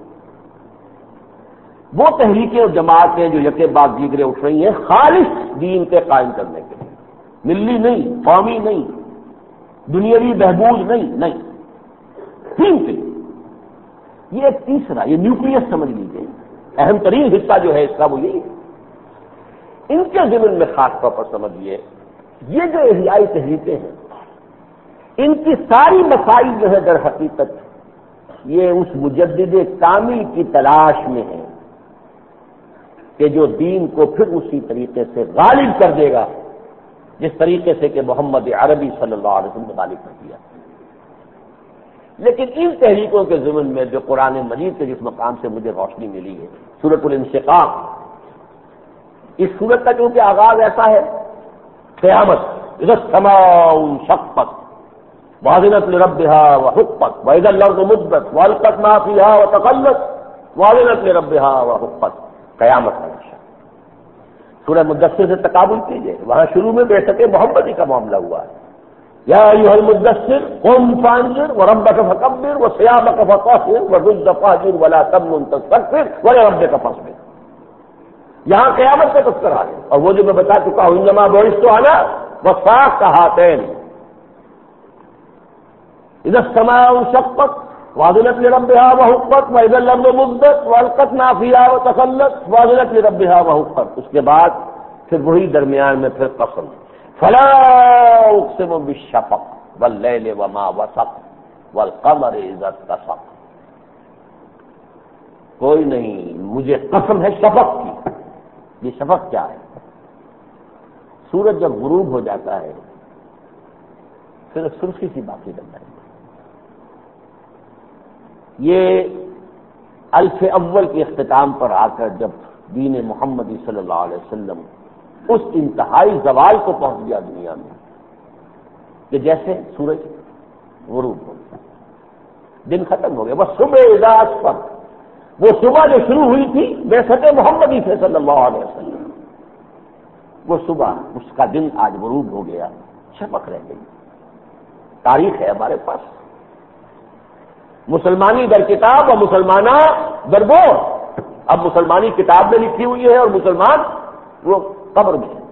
[SPEAKER 1] وہ تحریکیں اور جماعتیں جو یکے بعد دیگرے اٹھ رہی ہیں خالص دین کے قائم کرنے کے لیے، ملی نہیں، قومی نہیں، دنیاوی بہبود نہیں، نہیں، دین کے لیے۔ یہ ایک تیسرا، یہ نیوکلیس سمجھ لیجیے، اہم ترین حصہ جو ہے اس کا وہ یہی ہے۔ ان کے ضمن میں خاص طور پر سمجھیے، یہ جو احیائی تحریکیں ہیں، ان کی ساری مسائل جو ہے در حقیقت یہ اس مجدد کامل کی تلاش میں ہے کہ جو دین کو پھر اسی طریقے سے غالب کر دے گا جس طریقے سے کہ محمد عربی صلی اللہ علیہ وسلم نے غالب کر دیا۔ لیکن ان تحریکوں کے ضمن میں جو قرآن مجید کے جس مقام سے مجھے روشنی ملی ہے، سورۃ الانشقاق، اس سورت کا چونکہ آغاز ایسا ہے، قیامت، اذا السماء انشقت وَأَذِنَتْ لِرَبِّهَا وَحُقَّتْ وَإِذَا الْأَرْضُ مُدَّتْ وَأَلْقَتْ مَا فِيهَا وَتَخَلَّتْ وَأَذِنَتْ لِرَبِّهَا وَحُقَّتْ، قیامت کا نقشہ۔ سورہ مدثر سے تقابل کیجئے، وہاں شروع میں بعثت محمدی کا معاملہ ہوا ہے، یا ایھا المدثر قم فانذر وربک فکبر وثیابک فطہر والرجز فاہجر ولا تمنن تستکثر ولربک فاصبر۔ یہاں قیامت کا تذکرہ ہے، اور وہ جو میں بتا چکا ہوں، انما بعثت انا وصاق ہاتین، اذا السماء انشقت وَأَذِنَتْ لِرَبِّهَا وَحُقَّتْ وَإِذَا الْأَرْضُ مُدَّتْ وَأَلْقَتْ مَا فِيهَا وَتَخَلَّتْ وَأَذِنَتْ لِرَبِّهَا وَحُقَّتْ۔ اس کے بعد پھر وہی درمیان میں پھر قسم، فَلَا أُقْسِمُ بِالشَّفَقِ وَاللَّيْلِ وَمَا وَسَقَ وَالْقَمَرِ إِذَا اتَّسَقَ۔ کوئی نہیں، مجھے قسم ہے شفق کی۔ یہ شفق کیا ہے؟ سورج جب غروب ہو جاتا ہے پھر سرخی سی باقی رہ جاتی ہے۔ یہ الف اول کے اختتام پر آ کر جب دین محمدی صلی اللہ علیہ وسلم اس انتہائی زوال کو پہنچ گیا دنیا میں کہ جیسے سورج غروب ہو گیا، دن ختم ہو گیا، بس صبح اذا اسفر، وہ صبح جو شروع ہوئی تھی بعثت محمدی سے صلی اللہ علیہ وسلم، وہ صبح اس کا دن آج غروب ہو گیا، شفق رہ گئی۔ تاریخ ہے ہمارے پاس، مسلمانی در کتاب اور مسلمانہ در بور۔ اب مسلمانی کتاب میں لکھی ہوئی ہے اور مسلمان وہ قبر میں ہے۔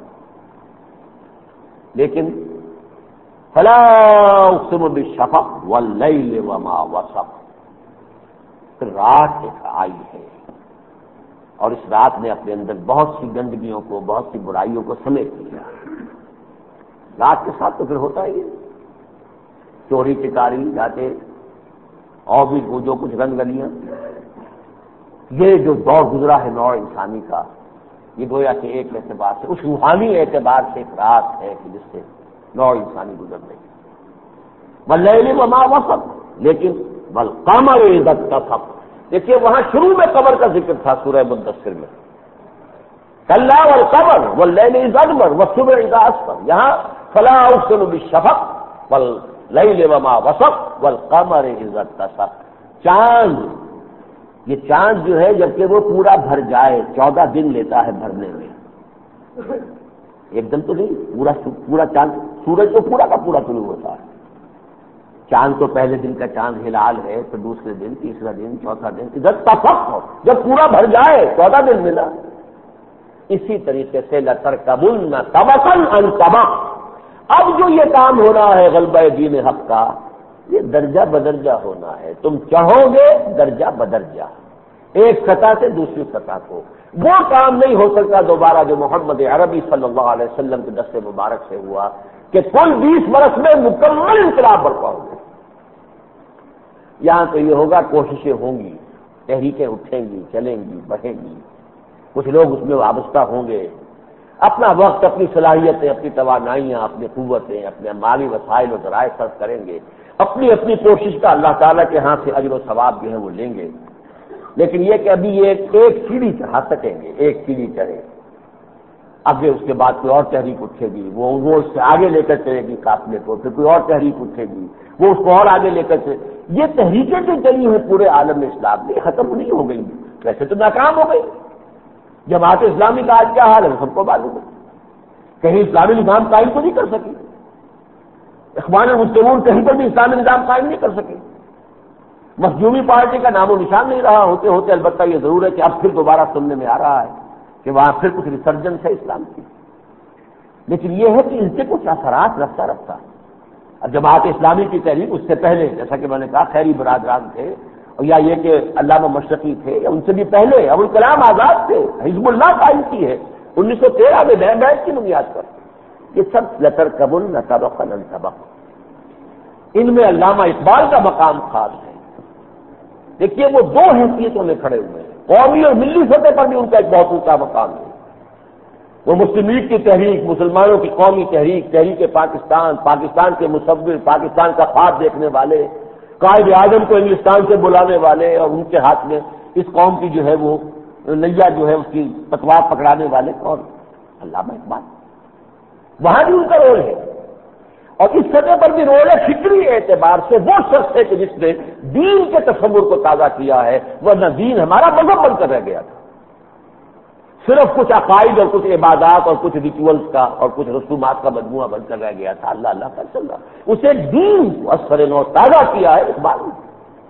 [SPEAKER 1] لیکن فلا اقسم بالشفق واللیل وما وسق، پھر رات ایک آئی ہے اور اس رات نے اپنے اندر بہت سی گندگیوں کو، بہت سی برائیوں کو سمیٹ لیا۔ رات کے ساتھ تو پھر ہوتا ہی ہے، چوری چکاری جاتے اور بھی وہ جو کچھ رنگ گلیاں، یہ جو دور گزرا ہے نوع انسانی کا، یہ گویا کہ ایک اعتبار سے، اس روحانی اعتبار سے ایک رات ہے کہ جس سے نوع انسانی گزر رہی ہے۔ واللیل وما وسق، لیکن والقمر اذا اتسق، دیکھیے وہاں شروع میں قمر کا ذکر تھا سورہ مدثر میں، کلا والقمر واللیل اذا ادبر والصبح اذا اسفر، یہاں فلا اقسم بالشفق واللیل وما وسق والقمر اذا اتسق۔ چاند، یہ چاند جو ہے جبکہ وہ پورا بھر جائے چودہ دن لیتا ہے بھرنے میں، ایک دن تو نہیں، پورا پورا چاند، سورج تو پورا کا پورا طلوع ہوتا ہے، چاند تو پہلے دن کا چاند ہلال ہے، پھر دوسرے دن، تیسرا دن، چوتھا دن، ادھر تفق ہو، جب پورا بھر جائے چودہ دن ملا۔ اسی طریقے سے لترکبن طبقا عن طبق، اب جو یہ کام ہو رہا ہے غلبہ دین حق کا، یہ درجہ بدرجہ ہونا ہے، تم چاہو گے درجہ بدرجہ، ایک سطح سے دوسری سطح کو۔ وہ کام نہیں ہو سکتا دوبارہ جو محمد عربی صلی اللہ علیہ وسلم کے دست مبارک سے ہوا کہ کل بیس برس میں مکمل انقلاب برپا ہو گئے۔ یہاں تو یہ ہوگا، کوششیں ہوں گی، تحریکیں اٹھیں گی، چلیں گی، بڑھیں گی، کچھ لوگ اس میں وابستہ ہوں گے، اپنا وقت، اپنی صلاحیتیں، اپنی توانائیاں، اپنی قوتیں، اپنے مالی وسائل و ذرائع صرف کریں گے، اپنی اپنی کوشش کا اللہ تعالیٰ کے ہاں سے اجر و ثواب جو ہے وہ لیں گے. لیکن یہ کہ ابھی یہ ایک سیڑھی چڑھا سکیں گے، ایک سیڑھی چڑھے، آگے اس کے بعد کوئی اور تحریک اٹھے گی، وہ وہ اس سے آگے لے کر چلے گی قافلے کو، پھر کوئی اور تحریک اٹھے گی، وہ اس کو اور آگے لے کر چلے. یہ تحریکیں جو چلی ہیں پورے عالم اسلام میں ختم نہیں ہو گئی، ویسے تو ناکام ہو گئی. جماعت اسلامی کا آج کیا حال ہے سب کو معلوم ہے، کہیں اسلامی نظام قائم تو نہیں کر سکی. اخوان المسلمون کہیں پر بھی اسلامی نظام قائم نہیں کر سکے. مخدومی پارٹی کا نام و نشان نہیں رہا. ہوتے ہوتے البتہ یہ ضرور ہے کہ اب پھر دوبارہ سننے میں آ رہا ہے کہ وہاں پھر کچھ ریسرجنس ہے اسلام کی. لیکن یہ ہے کہ ان سے کچھ اثرات رفتہ رفتہ. اب جماعت اسلامی کی تحریک اس سے پہلے جیسا کہ میں نے کہا خیری برادران تھے، یا یہ کہ علامہ مشرقی تھے، یا ان سے بھی پہلے ابوالکلام آزاد تھے، حزب اللہ قائم کی ہے انیس سو تیرہ میں نئے بیت کی بنیاد پر. یہ سب لترکبن طبقا عن طبق. ان میں علامہ اقبال کا مقام خاص ہے. دیکھیے وہ دو حیثیتوں میں کھڑے ہوئے ہیں، قومی اور ملی سطح پر بھی ان کا ایک بہت اونچا مقام ہے. وہ مسلم لیگ کی تحریک، مسلمانوں کی قومی تحریک، تحریک پاکستان، پاکستان کے مصور، پاکستان کا خواب دیکھنے والے، قائد اعظم کو انگلستان سے بلانے والے، اور ان کے ہاتھ میں اس قوم کی جو ہے وہ نیا جو ہے اس کی پتوار پکڑانے والے اور علامہ اقبال. وہاں بھی ان کا رول ہے، اور اس سطح پر بھی رول ہے. فکری اعتبار سے وہ شخص ہے کہ جس نے دین کے تصور کو تازہ کیا ہے، ورنہ دین ہمارا مذہب بن کر رہ گیا تھا. صرف کچھ عقائد اور کچھ عبادات اور کچھ ریچولز کا اور کچھ رسومات کا مجموعہ بن کر رہ گیا تھا. اللہ اللہ کا چل رہا. اسے دین کو اثر نو تازہ کیا ہے اس بات میں.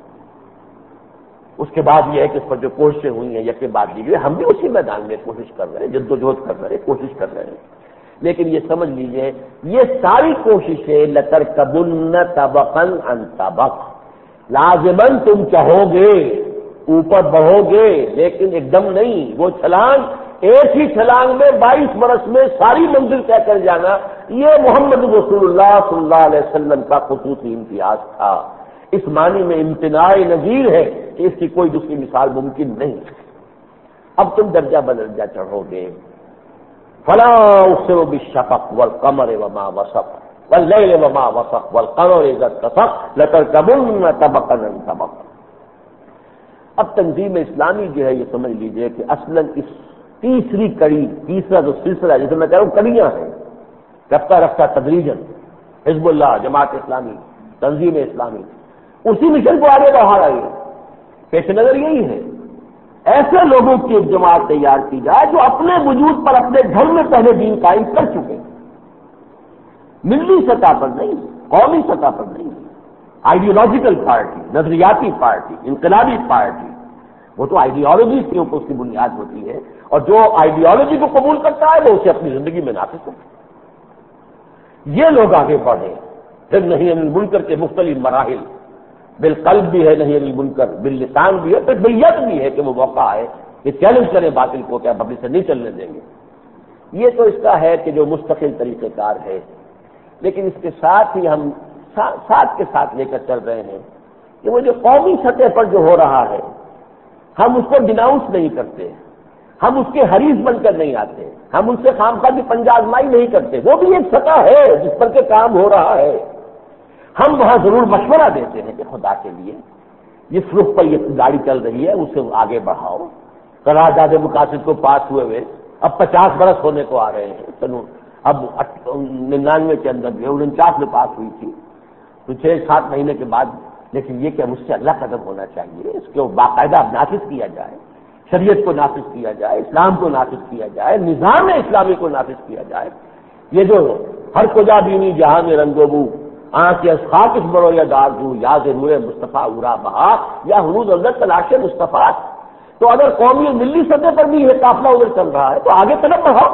[SPEAKER 1] اس کے بعد یہ ہے کہ اس پر جو کوششیں ہوئی ہیں یک بعد دیجیے، ہم بھی اسی میدان میں کوشش کر رہے ہیں، جد و جہد کر رہے ہیں، کوشش کر رہے ہیں. لیکن یہ سمجھ لیجئے یہ ساری کوششیں لترکبن طبقا عن طبق، لازماً تم چاہو گے اوپر بڑھو گے، لیکن ایک دم نہیں. وہ چھلانگ ایک ہی چھلانگ میں بائیس برس میں ساری منزل طے کر جانا، یہ محمد رسول اللہ صلی اللہ علیہ وسلم کا خصوصی امتیاز تھا. اس معنی میں امتناع نظیر ہے کہ اس کی کوئی دوسری مثال ممکن نہیں. اب تم درجہ بدرجہ چڑھو گے. فلا اقسم بالشفق والقمر وما وسق والليل وما وسق والقمر اذا اتسق لتركبن طبقا عن طبق. اب تنظیم اسلامی جو ہے یہ سمجھ لیجئے کہ اصلاً اس تیسری کڑی، تیسرا جو سلسلہ جسے میں کہہ رہا ہوں کڑیاں ہیں، رفتہ رفتہ تدریجاً حزب اللہ، جماعت اسلامی، تنظیم اسلامی اسی مشن کو آگے بڑھا رہی ہے. پیش نظر یہی ہے ایسے لوگوں کی ایک جماعت تیار کی جائے جو اپنے وجود پر اپنے گھر میں پہلے دین قائم کر چکے، ملی سطح پر نہیں، قومی سطح پر نہیں. آئیڈیولوجیکل پارٹی، نظریاتی پارٹی، انقلابی پارٹی، وہ تو آئیڈیالوجی کے اوپر اس کی بنیاد ہوتی ہے، اور جو آئیڈیالوجی کو قبول کرتا ہے وہ اسے اپنی زندگی میں نافذ کرتا ہے. یہ لوگ آگے بڑھے. پھر نہیں عن المنکر کے مختلف مراحل، بالقلب بھی ہے نہیں عن المنکر، باللسان بھی ہے، پھر بیت بھی ہے کہ وہ موقع ہے کہ چیلنج کریں باطل کو کہ اب اپنے سے نہیں چلنے دیں گے. یہ تو اس کا ہے کہ جو مستقل طریقہ کار ہے. لیکن اس کے ساتھ ہی ہم ساتھ کے ساتھ لے کر چل رہے ہیں کہ وہ جو قومی سطح پر جو ہو رہا ہے ہم اس کو ڈیناؤنس نہیں کرتے، ہم اس کے حریف بن کر نہیں آتے، ہم ان سے خامخواہ کی پنجازمائی نہیں کرتے. وہ بھی ایک سطح ہے جس پر کے کام ہو رہا ہے. ہم وہاں ضرور مشورہ دیتے ہیں کہ خدا کے لیے جس رخ پر یہ گاڑی چل رہی ہے اسے آگے بڑھاؤ. قرارداد مقاصد کو پاس ہوئے ہوئے اب پچاس برس ہونے کو آ رہے ہیں. چلو اب ننانوے کے اندر جو انچاس میں پاس ہوئی تھی تو چھ سات مہینے کے بعد. لیکن یہ کہ مجھ سے اللہ قدم ہونا چاہیے، اس کو باقاعدہ نافذ کیا جائے، شریعت کو نافذ کیا جائے، اسلام کو نافذ کیا جائے، نظام اسلامی کو نافذ کیا جائے. یہ جو ہر کجا بینی جہاں میں رنگو بو آنکھ یا خاک اس برو یا دارزو یا ضرور مصطفیٰ اورا بہا یا حنوز اندر تلاش مصطفیٰ. تو اگر قومی اور ملی سطح پر بھی یہ قافلہ ادھر چل رہا ہے تو آگے طرف بڑھاؤ.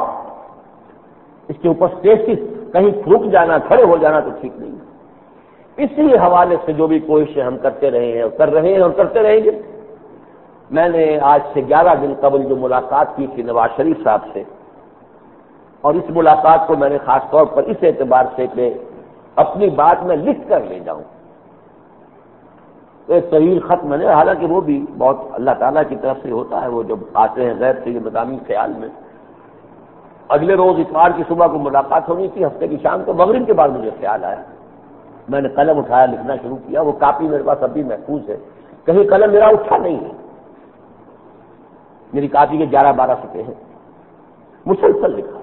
[SPEAKER 1] اس کے اوپر اسٹیٹس کہیں رک جانا، کھڑے ہو جانا تو ٹھیک نہیں. اسی حوالے سے جو بھی کوششیں ہم کرتے رہے ہیں اور کر رہے ہیں اور کرتے رہیں گے. میں نے آج سے گیارہ دن قبل جو ملاقات کی تھی نواز شریف صاحب سے، اور اس ملاقات کو میں نے خاص طور پر اس اعتبار سے کہ اپنی بات میں لکھ کر لے جاؤں، ایک طویل خط میں نے، حالانکہ وہ بھی بہت اللہ تعالیٰ کی طرف سے ہوتا ہے، وہ جب آتے ہیں غیر سے یہ مضامین خیال میں، اگلے روز اتوار کی صبح کو ملاقات ہونی تھی، ہفتے کی شام کو مغرب کے بعد مجھے خیال آیا، میں نے قلم اٹھایا، لکھنا شروع کیا، وہ کاپی میرے پاس ابھی محفوظ ہے، کہیں قلم میرا اٹھا نہیں ہے، میری کاپی کے گیارہ بارہ صفحے ہیں، مسلسل لکھا۔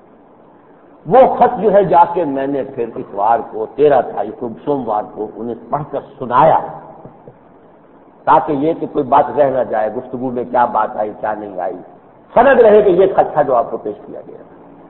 [SPEAKER 1] وہ خط جو ہے جا کے میں نے پھر اتوار کو تیرہ تاریخ کو سوموار کو انہیں پڑھ کر سنایا، تاکہ یہ کہ کوئی بات رہ نہ جائے، گفتگو میں کیا بات آئی کیا نہیں آئی، سند رہے کہ یہ خط تھا جو آپ کو پیش کیا گیا۔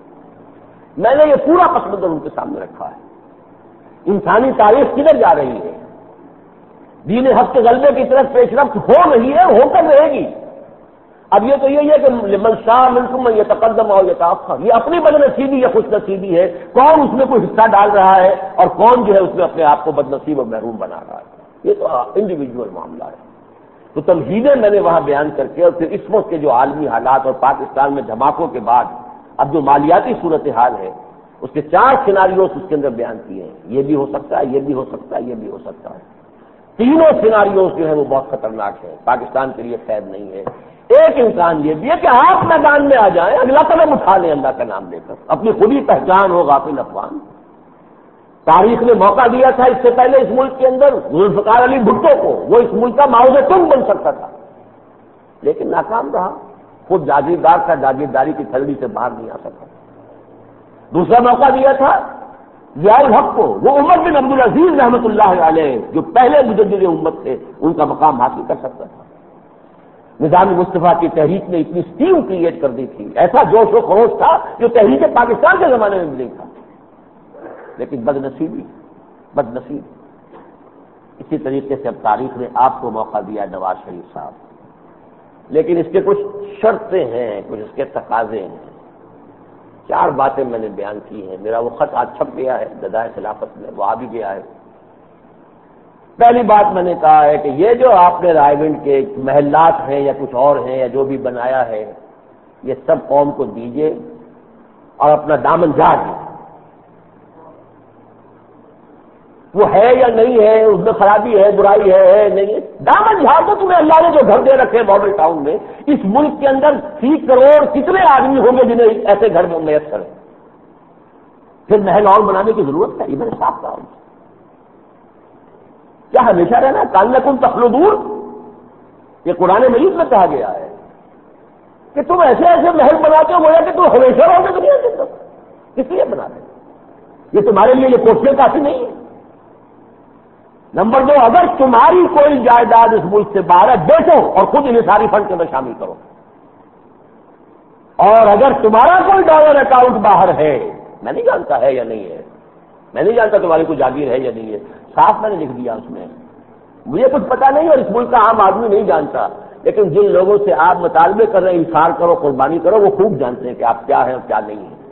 [SPEAKER 1] میں نے یہ پورا پس منظر ان کے سامنے رکھا ہے، انسانی تاریخ کدھر جا رہی ہے، دین حق کے غلبے کی طرف پیش رفت ہو رہی ہے، ہو کر رہے گی۔ اب یہ تو یہی ہے کہ من شاء منکم من یتقدم اور یتأخر، یہ اپنی بد نصیبی یا خوش نصیبی ہے، کون اس میں کوئی حصہ ڈال رہا ہے اور کون جو ہے اس میں اپنے آپ کو بد نصیب اور محروم بنا رہا ہے، یہ تو انڈیویجول معاملہ ہے۔ تو تمہیدیں میں نے وہاں بیان کر کے، اور پھر اس وقت کے جو عالمی حالات اور پاکستان میں دھماکوں کے بعد اب جو مالیاتی صورتحال ہے، اس کے چار سیناریوز اس کے اندر بیان کیے ہیں، یہ بھی ہو سکتا ہے، یہ بھی ہو سکتا ہے، یہ بھی ہو سکتا ہے۔ تینوں سیناریوز جو ہے وہ بہت خطرناک ہے، پاکستان کے لیے خیر نہیں ہے۔ ایک امکان یہ بھی ہے کہ آپ میدان میں آ جائیں، اگلا قدم اٹھا لیں اللہ کا نام لے کر، اپنی خودی پہچان ہو غافل افغان۔ تاریخ نے موقع دیا تھا اس سے پہلے اس ملک کے اندر ذوالفقار علی بھٹو کو، وہ اس ملک کا معاوض تنگ بن سکتا تھا، لیکن ناکام رہا، خود جاگیردار تھا، جاگیرداری کی تھڑی سے باہر نہیں آ سکا۔ دوسرا موقع دیا تھا ضیاء الحق کو، وہ عمر بن عبدالعزیز رحمۃ اللہ علیہ جو پہلے مجدد امت تھے، ان کا مقام حاصل کر سکتا تھا۔ نظام مصطفیٰ کی تحریک نے اتنی اسٹیم کریٹ کر دی تھی، ایسا جوش و خروش تھا جو تحریک پاکستان کے زمانے میں بھی نہیں تھا، لیکن بد نصیبی بد نصیب اسی طریقے سے اب تاریخ نے آپ کو موقع دیا نواز شریف صاحب، لیکن اس کے کچھ شرطیں ہیں، کچھ اس کے تقاضے ہیں۔ چار باتیں میں نے بیان کی ہیں، میرا وہ خط آج چھپ گیا ہے ددائے خلافت میں، وہ آ بھی گیا ہے۔ پہلی بات میں نے کہا ہے کہ یہ جو آپ نے رائے گنج کے محلات ہیں یا کچھ اور ہیں یا جو بھی بنایا ہے، یہ سب قوم کو دیجیے اور اپنا دامن جھاڑ دیجیے، وہ ہے یا نہیں ہے، اس میں خرابی ہے، برائی ہے ہے نہیں ہے، دامن جھاڑ دو۔ تمہیں اللہ نے جو گھر دے رکھے ماڈل ٹاؤن میں، اس ملک کے اندر سی کروڑ کتنے آدمی ہوں گے جنہیں ایسے گھر میں میسر ہے، پھر محل اور بنانے کی ضرورت ہے؟ یہ میں نے صاف کہا، کیا ہمیشہ رہنا؟ کالکم تخلدون، یہ قرآن مجید میں کہا گیا ہے کہ تم ایسے ایسے محل بناتے ہو گویا کہ تم ہمیشہ رہو گے دنیا کے اندر، کس لیے بناتے ہیں؟ یہ تمہارے لیے یہ کوششیں کافی نہیں ہے۔ نمبر دو، اگر تمہاری کوئی جائیداد اس ملک سے باہر ہے، بیچو اور خود انحصاری فنڈ کے اندر شامل کرو، اور اگر تمہارا کوئی ڈالر اکاؤنٹ باہر ہے، میں نہیں جانتا ہے یا نہیں ہے، میں نہیں جانتا تمہاری کوئی جاگیر ہے یا نہیں ہے، صاف میں نے لکھ دیا اس میں، مجھے کچھ پتا نہیں اور اس ملک کا عام آدمی نہیں جانتا، لیکن جن لوگوں سے آپ مطالبے کر رہے ہیں انصار کرو، قربانی کرو، وہ خوب جانتے ہیں کہ آپ کیا ہیں اور کیا نہیں ہیں۔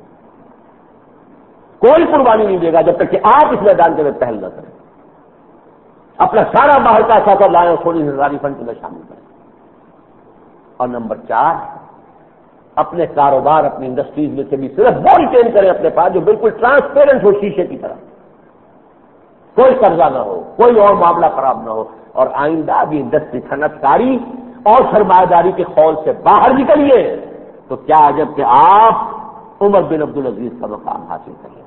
[SPEAKER 1] کوئی قربانی نہیں دے گا جب تک کہ آپ اس میدان کے اندر پہل نہ کریں، اپنا سارا باہر کا سفر لائیں اور تھوڑی انحصاری فنڈ کے اندر شامل کریں۔ اور نمبر چار، اپنے کاروبار اپنی انڈسٹریز میں سے بھی صرف وہ ریٹین کریں اپنے پاس جو بالکل ٹرانسپیرنٹ ہو، شیشے کی طرح، کوئی قرضہ نہ ہو، کوئی اور معاملہ خراب نہ ہو، اور آئندہ بھی انڈسٹری صنعت کاری اور سرمایہ داری کے خول سے باہر نکلیے تو کیا عجب کہ آپ عمر بن عبدالعزیز کا مقام حاصل کریں۔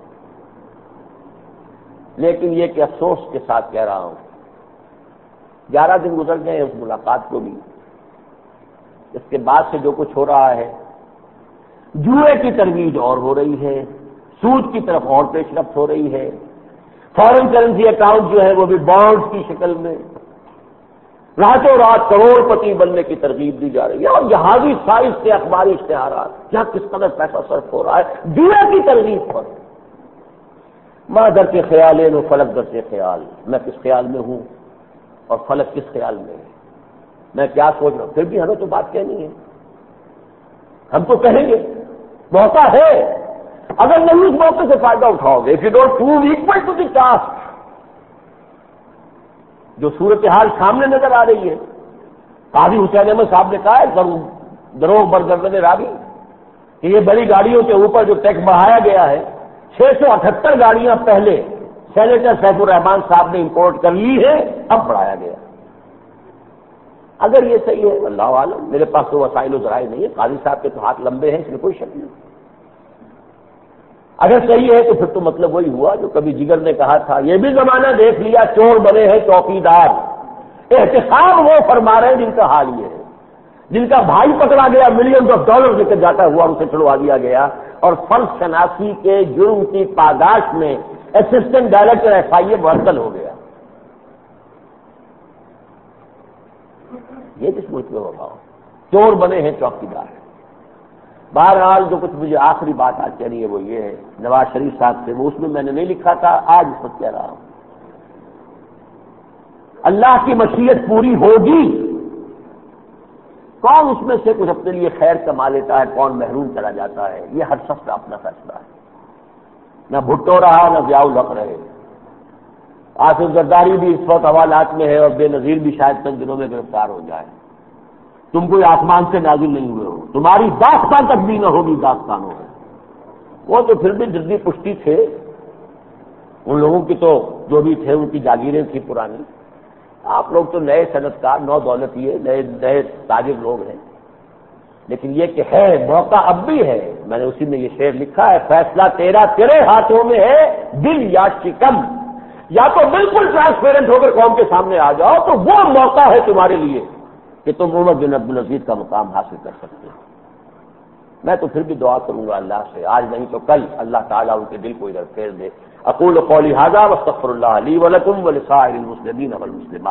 [SPEAKER 1] لیکن یہ کہ افسوس کے ساتھ کہہ رہا ہوں، گیارہ دن گزر گئے اس ملاقات کو بھی، اس کے بعد سے جو کچھ ہو رہا ہے، جوئے کی ترویج اور ہو رہی ہے، سود کی طرف اور پیش رفت ہو رہی ہے، فارن کرنسی اکاؤنٹ جو ہے وہ بھی بانڈز کی شکل میں راتوں رات کروڑ پتی بننے کی ترغیب دی جا رہی ہے، اور جہازی سائز سے اخباری اشتہارات، کیا کس قدر پیسہ صرف ہو رہا ہے جوئے کی ترغیب پر۔ ماں در کے خیال ہے وہ فلک در سے خیال، میں کس خیال میں ہوں اور فلک کس خیال میں ہے، میں کیا سوچ رہا ہوں، پھر بھی ہمیں تو بات کہنی ہے، ہم تو کہیں گے، موقع ہے، اگر نہیں اس موقع سے فائدہ اٹھاؤ گے، if you don't prove equal to the task، جو صورتحال سامنے نظر آ رہی ہے، قاضی حسین احمد صاحب نے کہا ہے دروغ برگردن راوی کہ یہ بڑی گاڑیوں کے اوپر جو ٹیکس بڑھایا گیا ہے، چھ سو اٹھہتر گاڑیاں پہلے سینیٹر سیف الرحمان صاحب نے امپورٹ کر لی ہے، اب بڑھایا گیا۔ اگر یہ صحیح ہے اللہ عالم، میرے پاس تو وسائل و ذرائع نہیں ہے، قاضی صاحب کے تو ہاتھ لمبے ہیں، اس میں کوئی شک نہیں، اگر صحیح ہے تو پھر تو مطلب وہی ہوا جو کبھی جگر نے کہا تھا، یہ بھی زمانہ دیکھ لیا چور بنے ہیں چوکیدار۔ احتساب وہ فرما رہے ہیں جن کا حال یہ ہے، جن کا بھائی پکڑا گیا ملین آف ڈالر لے کر جاتا ہوا اسے چھڑوا دیا گیا، اور فرض شناسی کے جرم کی پاداش میں assistant director F I A معطل ہو گیا۔ یہ کس ملک میں ہوگا؟ چور بنے ہیں چوکیدار۔ بہرحال جو کچھ مجھے آخری بات آج کہنی ہے وہ یہ ہے، نواز شریف صاحب سے، وہ اس میں میں نے نہیں لکھا تھا، آج اس وقت کہہ رہا ہوں، اللہ کی مشیت پوری ہوگی۔ کون اس میں سے کچھ اپنے لیے خیر کما لیتا ہے، کون محروم چلا جاتا ہے، یہ ہر شخص کا اپنا فیصلہ ہے۔ نہ بھٹو رہا نہ ضیاء الحق رہے، آصف زرداری بھی اس وقت حوالات میں ہے، اور بے نظیر بھی شاید چند دنوں میں گرفتار ہو جائے۔ تم کوئی آسمان سے نازل نہیں ہوئے ہو، تمہاری داستان تک بھی نہ ہوگی داستانوں میں۔ وہ تو پھر بھی جدی پشتی تھے، ان لوگوں کی تو جو بھی تھے ان کی جاگیریں تھیں پرانی۔ آپ لوگ تو نئے صنعت کار، نو دولتیے، نئے نئے تاجر لوگ ہیں، لیکن یہ کہ ہے موقع اب بھی ہے۔ میں نے اسی میں یہ شعر لکھا ہے، فیصلہ تیرا تیرے ہاتھوں میں ہے، دل یا شکم، یا تو بالکل ٹرانسپیرنٹ ہو کر قوم کے سامنے آ جاؤ تو وہ موقع ہے تمہارے لیے کہ تم عمر بن عبدالعزیز کا مقام حاصل کر سکتے ہو۔ میں تو پھر بھی دعا کروں گا اللہ سے، آج نہیں تو کل اللہ تعالیٰ ان کے دل کو ادھر پھیر دے۔ اقول قولی ھذا واستغفر اللہ لی ولکم ولسائر المسلمین والمسلمات۔